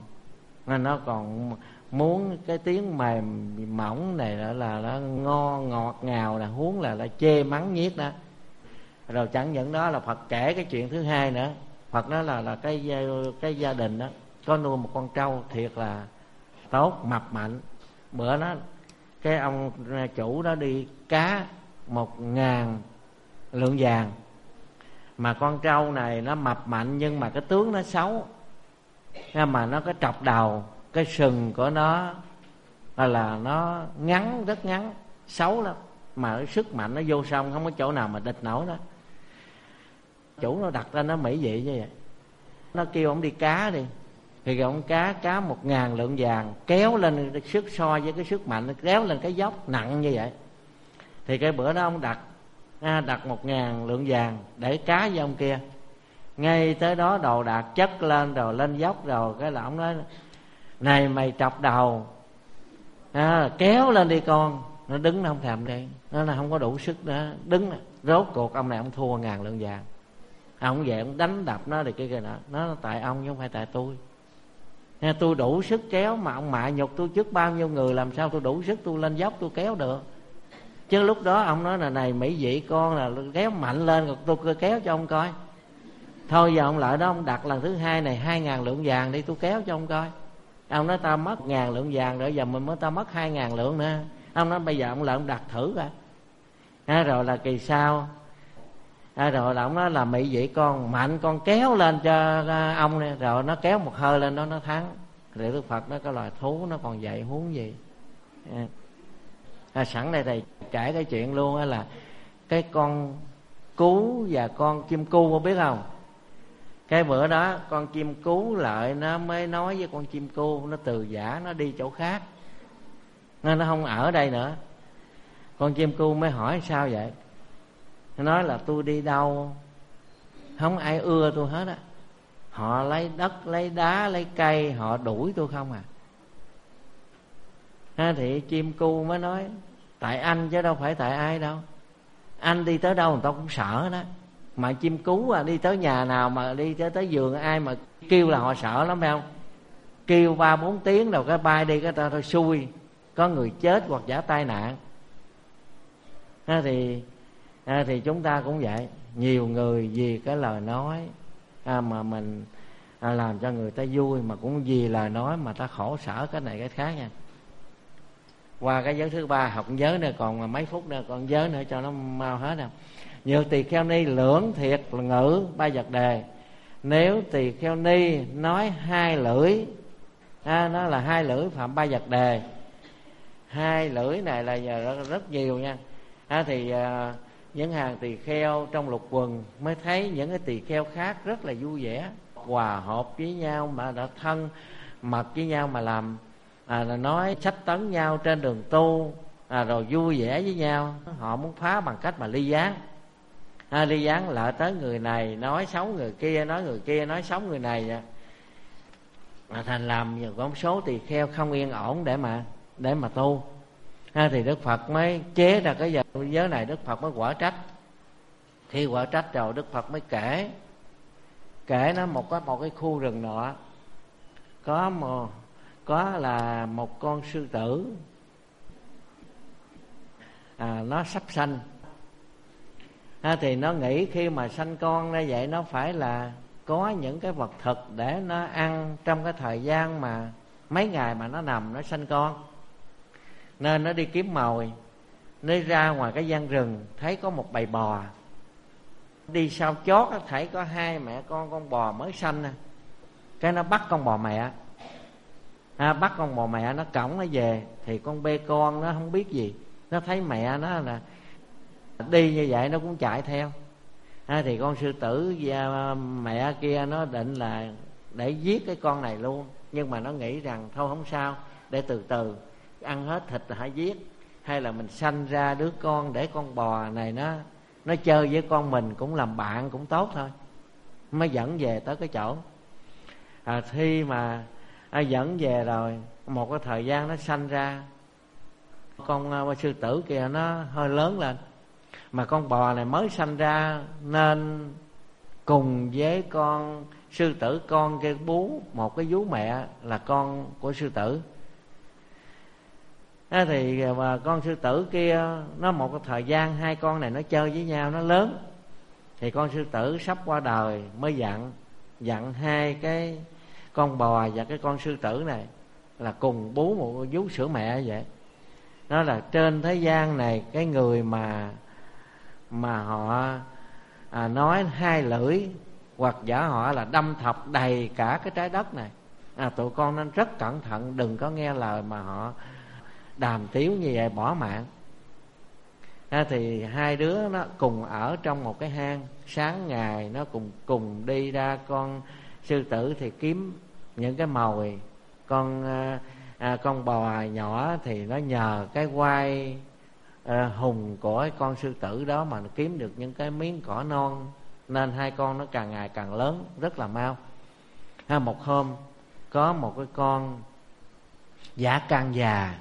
còn muốn cái tiếng mềm mỏng này là nó ngon ngọt ngào, là huống là chê mắng nhiếc đó. Rồi chẳng những đó là Phật kể cái chuyện thứ hai nữa. Phật nói là cái gia đình đó có nuôi một con trâu thiệt là tốt, mập mạnh. Bữa đó cái ông chủ đó đi cá 1.000 lượng vàng, mà con trâu này nó mập mạnh nhưng mà cái tướng nó xấu, mà nó có trọc đầu, cái sừng của nó là nó ngắn, rất ngắn, xấu lắm, mà cái sức mạnh nó vô sông không có chỗ nào mà địch nổi đó. Chủ nó đặt ra nó mỹ vị như vậy, nó kêu ông đi cá đi. Thì ông cá 1.000 lượng vàng kéo lên, sức so với cái sức mạnh nó kéo lên cái dốc nặng như vậy. Thì cái bữa đó ông đặt 1.000 lượng vàng để cá với ông kia. Ngay tới đó đồ đạc chất lên rồi lên dốc rồi, cái là ông nói này mày trọc đầu, kéo lên đi con. Nó đứng nó không thèm đi, nó là không có đủ sức đó đứng. Rốt cuộc ông này ông thua 1.000 lượng vàng. Ông về ông đánh đập nó thì kia nọ. Nó tại ông chứ không phải tại tôi. Tôi đủ sức kéo, mà ông mạ nhục tôi trước bao nhiêu người, làm sao tôi đủ sức tôi lên dốc tôi kéo được. Chứ lúc đó ông nói là này mỹ vị con là kéo mạnh lên, rồi tôi kéo cho ông coi. Thôi giờ ông lại đó, ông đặt lần thứ hai này 2.000 lượng vàng đi, tôi kéo cho ông coi. Ông nói tao mất 1.000 lượng vàng rồi, giờ mình mới tao mất 2.000 lượng nữa. Ông nói bây giờ ông lại ông đặt thử coi. Rồi là kỳ sau, rồi là ông nói là mỹ vị con mạnh, con kéo lên cho ông này. Rồi nó kéo một hơi lên đó nó thắng. Thì Đức Phật nói cái loài thú nó còn vậy huống gì. Sẵn đây thầy kể cái chuyện luôn á, là cái con cú và con chim cu có biết không? Cái bữa đó con chim cú lợi nó mới nói với con chim cu, nó từ giã nó đi chỗ khác, nên nó không ở đây nữa. Con chim cu mới hỏi sao vậy? Nó nói là tôi đi đâu không ai ưa tôi hết á. Họ lấy đất, lấy đá, lấy cây, họ đuổi tôi không à. Thì chim cu mới nói tại anh chứ đâu phải tại ai đâu. Anh đi tới đâu người ta cũng sợ đó. Mà chim cú đi tới nhà nào mà đi tới giường ai mà kêu là họ sợ lắm phải không? Kêu 3-4 tiếng rồi cái bay đi cái ta thôi xui, có người chết hoặc giả tai nạn. Thì chúng ta cũng vậy. Nhiều người vì cái lời nói mà mình làm cho người ta vui, mà cũng vì lời nói mà ta khổ sở cái này cái khác nha. Qua cái giới thứ ba, học giới nữa, còn mấy phút nữa, còn giới nữa cho nó mau hết đâu. Nhược tỳ kheo ni lưỡng thiệt ngữ ba vật đề. Nếu tỳ kheo ni nói hai lưỡi, nó là hai lưỡi phạm ba vật đề. Hai lưỡi này là giờ rất nhiều nha. Những hàng tỳ kheo trong lục quần mới thấy những cái tỳ kheo khác rất là vui vẻ, hòa hợp với nhau, mà đã thân mật với nhau, mà làm là nói sách tấn nhau trên đường tu, rồi vui vẻ với nhau. Họ muốn phá bằng cách mà ly gián. Ly gián lại tới người này nói xấu người kia, nói người kia nói xấu người này vậy. Thành làm có một số tỳ kheo không yên ổn để mà tu. Thì Đức Phật mới chế ra cái giới này. Đức Phật mới quả trách. Khi quả trách rồi Đức Phật mới kể nó một cái khu rừng nọ, có là một con sư tử, nó sắp sanh. Thì nó nghĩ khi mà sanh con ra vậy, nó phải là có những cái vật thực để nó ăn trong cái thời gian mà mấy ngày mà nó nằm nó sanh con. Nên nó đi kiếm mồi. Nó ra ngoài cái gian rừng, thấy có một bầy bò. Đi sau chót thấy có hai mẹ con bò mới sanh. Cái nó bắt con bò mẹ, bắt con bò mẹ, nó cõng nó về. Thì con bê con nó không biết gì, nó thấy mẹ nó là đi như vậy, nó cũng chạy theo. Thì con sư tử và mẹ kia nó định là để giết cái con này luôn. Nhưng mà nó nghĩ rằng thôi không sao, để từ từ ăn hết thịt là hãy giết. Hay là mình sanh ra đứa con để con bò này nó chơi với con mình, cũng làm bạn cũng tốt thôi. Mới dẫn về tới cái chỗ. Khi mà dẫn về rồi, một cái thời gian nó sanh ra, con sư tử kia nó hơi lớn lên. Mà con bò này mới sanh ra, nên cùng với con sư tử, con kia bú một cái vú mẹ là con của sư tử. Thì mà con sư tử kia, nó một cái thời gian hai con này nó chơi với nhau, nó lớn. Thì con sư tử sắp qua đời mới dặn hai cái con bò và cái con sư tử này là cùng bú một vú sữa mẹ vậy. Nó là trên thế gian này, cái người mà họ nói hai lưỡi, hoặc giả họ là đâm thọc đầy cả cái trái đất này, tụi con nên rất cẩn thận, đừng có nghe lời mà họ đàm tiếu như vậy bỏ mạng. Thì hai đứa nó cùng ở trong một cái hang. Sáng ngày nó cùng đi ra. Con sư tử thì kiếm những cái mồi, con bò nhỏ thì nó nhờ cái quai hùng của con sư tử đó mà nó kiếm được những cái miếng cỏ non. Nên hai con nó càng ngày càng lớn rất là mau. Một hôm có một cái con dã can già,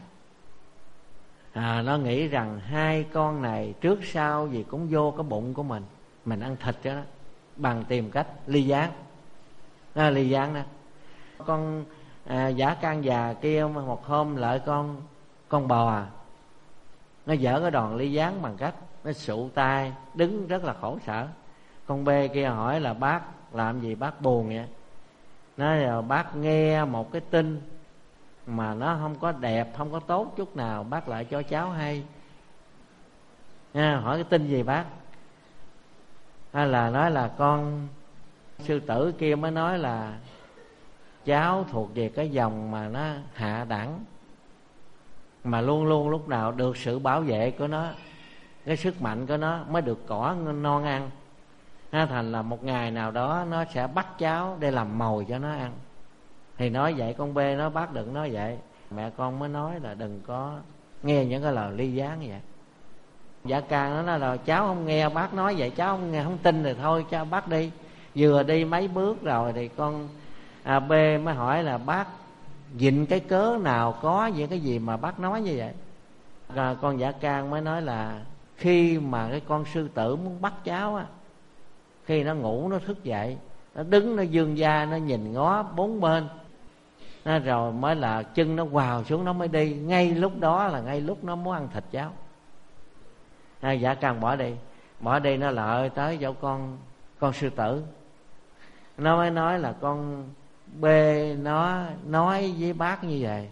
nó nghĩ rằng hai con này trước sau gì cũng vô cái bụng của mình ăn thịt cho nó, bằng tìm cách ly gián. Ly gián đó. Con dã can già kia một hôm lại con bò, nó dở cái đòn ly gián bằng cách nó sụ tay đứng rất là khổ sở. Con bê kia hỏi là bác làm gì bác buồn vậy? Nói là bác nghe một cái tin mà nó không có đẹp, không có tốt chút nào, bác lại cho cháu hay. Hỏi cái tin gì bác? Hay là nói là con sư tử kia mới nói là cháu thuộc về cái dòng mà nó hạ đẳng, mà luôn luôn lúc nào được sự bảo vệ của nó, cái sức mạnh của nó mới được cỏ non ăn. Thành là một ngày nào đó nó sẽ bắt cháu để làm mồi cho nó ăn. Thì nói vậy con bê nó bác đừng nói vậy. Mẹ con mới nói là đừng có nghe những cái lời ly gián vậy. Dạ càng nó nói là cháu không nghe bác nói vậy, cháu không nghe không tin thì thôi cháu bác đi. Vừa đi mấy bước rồi thì con B mới hỏi là bác dịnh cái cớ nào có những cái gì mà bác nói như vậy. Con Dạ can mới nói là khi mà cái con sư tử muốn bắt cháu á, khi nó ngủ nó thức dậy, nó đứng nó vươn da nó nhìn ngó bốn bên, rồi mới là chân nó quào xuống nó mới đi. Ngay lúc đó là ngay lúc nó muốn ăn thịt cháu. Giả Căn bỏ đi nó lợi tới chỗ con sư tử. Nó mới nói là con bê nó nói với bác như vậy,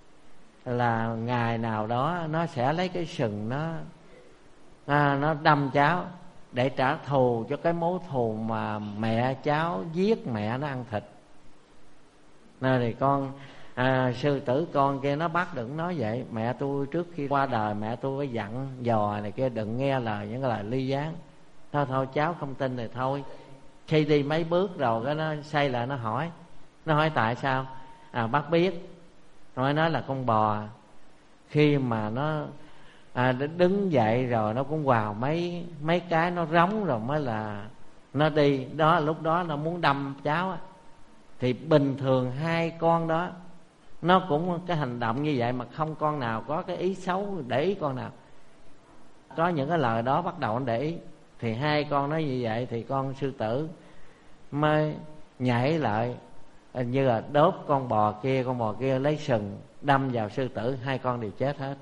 là ngày nào đó nó sẽ lấy cái sừng nó đâm cháu để trả thù cho cái mối thù mà mẹ cháu giết mẹ nó ăn thịt. Nên thì con sư tử con kia nó bắt đừng nói vậy. Mẹ tôi trước khi qua đời mẹ tôi có dặn dò này kia, đừng nghe lời những cái lời ly gián. Thôi cháu không tin thì thôi. Khi đi mấy bước rồi cái nó xây lại, nó hỏi tại sao. Bác biết. Rồi nói là con bò khi mà nó đứng dậy rồi nó cũng vào mấy cái nó rống rồi mới là nó đi. Đó lúc đó nó muốn đâm cháu á. Thì bình thường hai con đó nó cũng cái hành động như vậy, mà không con nào có cái ý xấu để ý con nào. Có những cái lời đó bắt đầu nó để ý. Thì hai con nói như vậy thì con sư tử mới nhảy lại, như là đốt con bò kia lấy sừng đâm vào sư tử, hai con đều chết hết.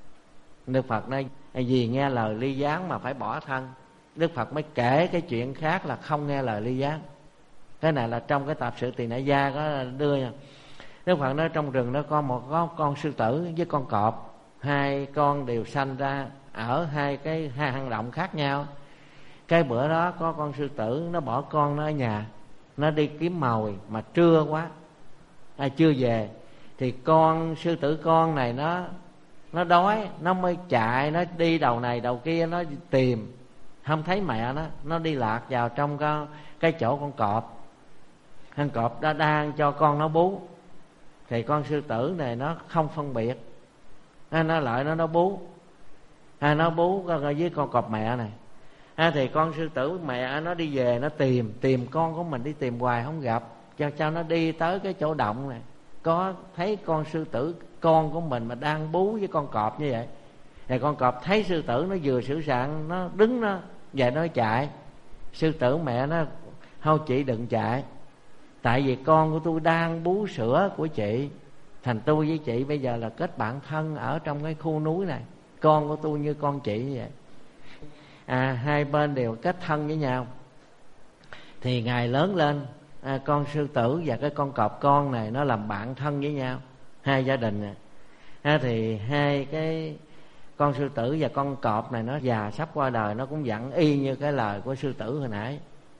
Đức Phật nói vì nghe lời ly gián mà phải bỏ thân. Đức Phật mới kể cái chuyện khác là không nghe lời ly gián. Cái này là trong cái Tạp Sự Tỳ Nại Gia có đưa nha. Đức Phật nói trong rừng nó có con sư tử với con cọp, hai con đều sanh ra ở hai hang động khác nhau. Cái bữa đó có con sư tử nó bỏ con nó ở nhà, nó đi kiếm mồi mà trưa quá chưa về. Thì con sư tử con này nó đói, nó mới chạy, nó đi đầu này đầu kia, nó tìm không thấy mẹ nó đi lạc vào trong cái chỗ con cọp. Con cọp đã đang cho con nó bú. Thì con sư tử này nó không phân biệt, nó lại nó bú, nó bú với con cọp mẹ này. Thì con sư tử mẹ nó đi về, nó tìm con của mình, đi tìm hoài không gặp. Cho nó đi tới cái chỗ động này, có thấy con sư tử con của mình mà đang bú với con cọp như vậy. Thì con cọp thấy sư tử nó vừa sửa soạn, nó đứng nó về nó chạy. Sư tử mẹ nó thôi chị đừng chạy, tại vì con của tôi đang bú sữa của chị, thành tôi với chị bây giờ là kết bạn thân ở trong cái khu núi này. Con của tôi như con chị như vậy. Hai bên đều kết thân với nhau. Thì ngày lớn lên, con sư tử và cái con cọp con này nó làm bạn thân với nhau, hai gia đình này. Thì hai cái con sư tử và con cọp này nó già sắp qua đời, nó cũng dặn y như cái lời của sư tử hồi nãy.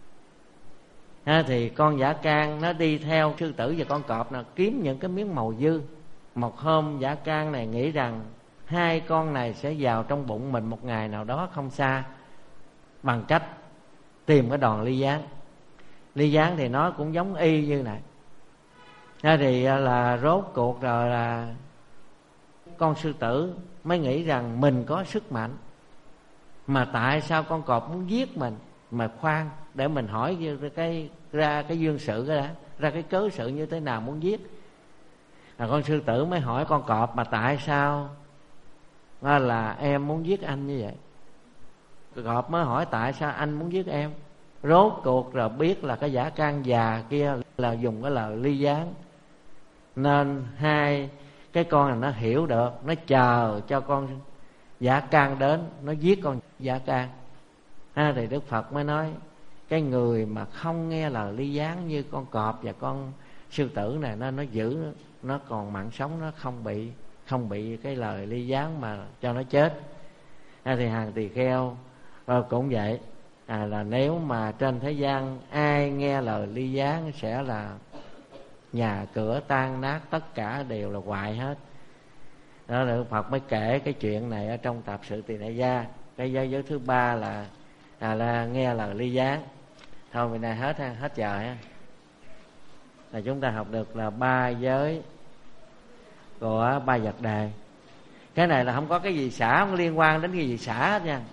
Thì con Giả Can nó đi theo sư tử và con cọp nào kiếm những cái miếng màu dư. Một hôm Giả Can này nghĩ rằng hai con này sẽ vào trong bụng mình một ngày nào đó không xa, bằng cách tìm cái đòn ly gián. Ly gián thì nó cũng giống y như này. Thì là rốt cuộc rồi là con sư tử mới nghĩ rằng mình có sức mạnh, mà tại sao con cọp muốn giết mình. Mà khoan, để mình hỏi ra cái duyên sự cái đã, ra cái cớ sự như thế nào muốn giết. Con sư tử mới hỏi con cọp mà tại sao là em muốn giết anh như vậy. Cọp mới hỏi tại sao anh muốn giết em. Rốt cuộc rồi biết là cái Giả Can già kia là dùng cái lời ly gián, nên hai cái con này nó hiểu được, nó chờ cho con Giả Can đến, nó giết con Giả Can. Thì Đức Phật mới nói cái người mà không nghe lời ly gián như con cọp và con sư tử này, nó giữ, nó còn mạng sống, nó không bị cái lời ly gián mà cho nó chết. Thì hàng tỳ kheo cũng vậy, là nếu mà trên thế gian ai nghe lời ly gián sẽ là nhà cửa tan nát, tất cả đều là hoại hết. Đó là Đức Phật mới kể cái chuyện này ở trong Tạp Sự Tỳ Nại Gia. Cái giới thứ ba là nghe lời ly gián. Thôi bữa nay hết giờ ha. Là chúng ta học được là 3 giới của Ba Vật Đề. Cái này là không có cái gì xả, không liên quan đến cái gì xả hết nha.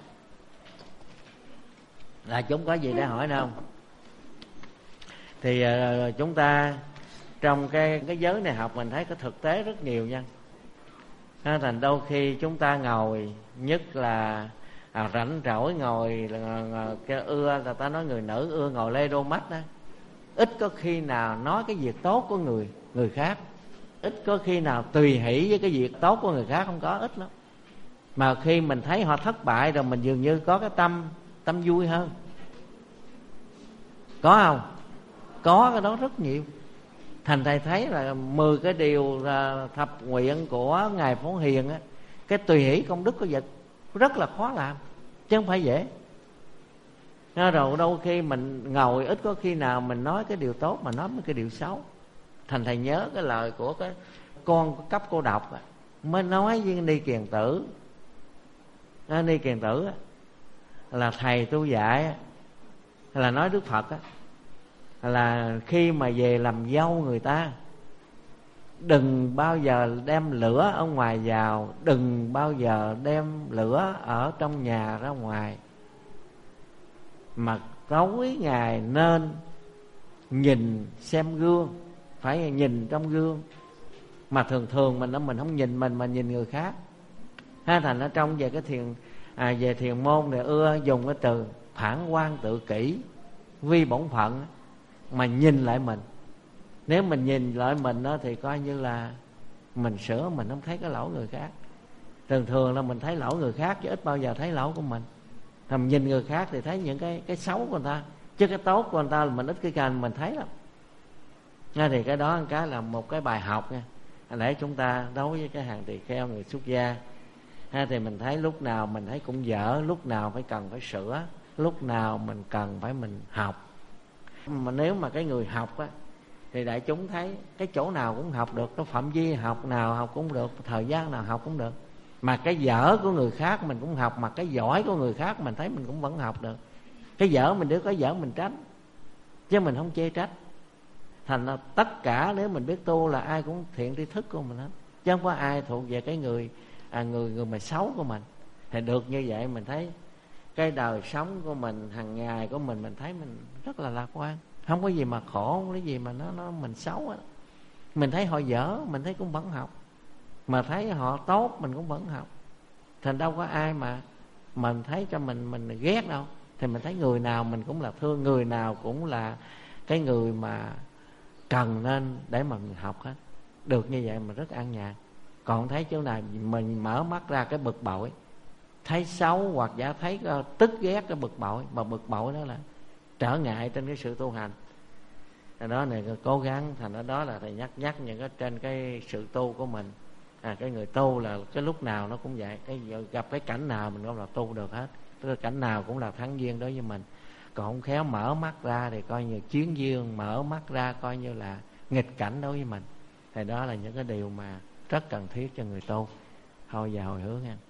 Là chúng có gì để hỏi nữa không? Thì chúng ta trong cái giới này học mình thấy có thực tế rất nhiều nha. Thành đôi khi chúng ta ngồi, nhất là rảnh rỗi ngồi cái ưa, người ta nói người nữ ưa ngồi lê đô mắt đó, ít có khi nào nói cái việc tốt của người khác, ít có khi nào tùy hỷ với cái việc tốt của người khác, không có, ít lắm. Mà khi mình thấy họ thất bại rồi, mình dường như có cái tâm vui hơn. Có không? Có cái đó rất nhiều. Thành thầy thấy là 10 cái điều thập nguyện của Ngài Phổ Hiền á, cái tùy hỷ công đức của vật rất là khó làm, chứ không phải dễ. Rồi đôi khi mình ngồi ít có khi nào mình nói cái điều tốt mà nói cái điều xấu. Thành thầy nhớ cái lời của cái con cấp cô độc mới nói với Ni Kiền Tử. Ni Kiền Tử là thầy tôi dạy, là nói Đức Phật là khi mà về làm dâu người ta, đừng bao giờ đem lửa ở ngoài vào, đừng bao giờ đem lửa ở trong nhà ra ngoài, mà tối ngày nên nhìn xem gương, phải nhìn trong gương. Mà thường mình không nhìn mình mà nhìn người khác. Thành ở trong về cái về thiền môn này ưa dùng cái từ phản quan tự kỷ, vi bổn phận, mà nhìn lại mình. Nếu mình nhìn lại mình đó, thì coi như là mình sửa, mình không thấy cái lỗi người khác. Thường là mình thấy lỗi người khác chứ ít bao giờ thấy lỗi của mình. Mình nhìn người khác thì thấy những cái xấu của người ta, chứ cái tốt của người ta là mình ít cái gần mình thấy lắm. Thì cái đó cái là một cái bài học nha, để chúng ta đối với cái hàng tỳ kheo người xuất gia. Thì mình thấy lúc nào mình thấy cũng dở, lúc nào phải cần phải sửa, lúc nào mình cần phải mình học. Mà nếu mà cái người học thì đại chúng thấy cái chỗ nào cũng học được, cái phạm vi học nào học cũng được, thời gian nào học cũng được. Mà cái dở của người khác mình cũng học, mà cái giỏi của người khác mình thấy mình cũng vẫn học được. Cái dở mình đứa có dở mình tránh, chứ mình không chê trách. Thành ra tất cả nếu mình biết tu là ai cũng thiện tri thức của mình hết, chứ không có ai thuộc về cái người mà xấu của mình. Thì được như vậy mình thấy cái đời sống của mình hàng ngày của mình thấy mình rất là lạc quan, không có gì mà khổ, không có gì mà nó mình xấu á. Mình thấy họ dở mình thấy cũng vẫn học, mà thấy họ tốt mình cũng vẫn học. Thành đâu có ai mà mình thấy cho mình ghét đâu. Thì mình thấy người nào mình cũng là thương, người nào cũng là cái người mà cần nên để mà mình học hết. Được như vậy mình rất an nhàn. Còn thấy chỗ nào mình mở mắt ra cái bực bội, thấy xấu hoặc giả thấy tức ghét cái bực bội, mà bực bội đó là trở ngại trên cái sự tu hành. Đó này cố gắng. Thành đó là thầy nhắc những cái trên cái sự tu của mình. Cái người tu là cái lúc nào nó cũng vậy, gặp cái cảnh nào mình cũng là tu được hết, cái cảnh nào cũng là thắng duyên đối với mình. Còn không khéo mở mắt ra thì coi như chiến duyên, mở mắt ra coi như là nghịch cảnh đối với mình. Thì đó là những cái điều mà rất cần thiết cho người tu. Thôi giờ hồi hướng nha.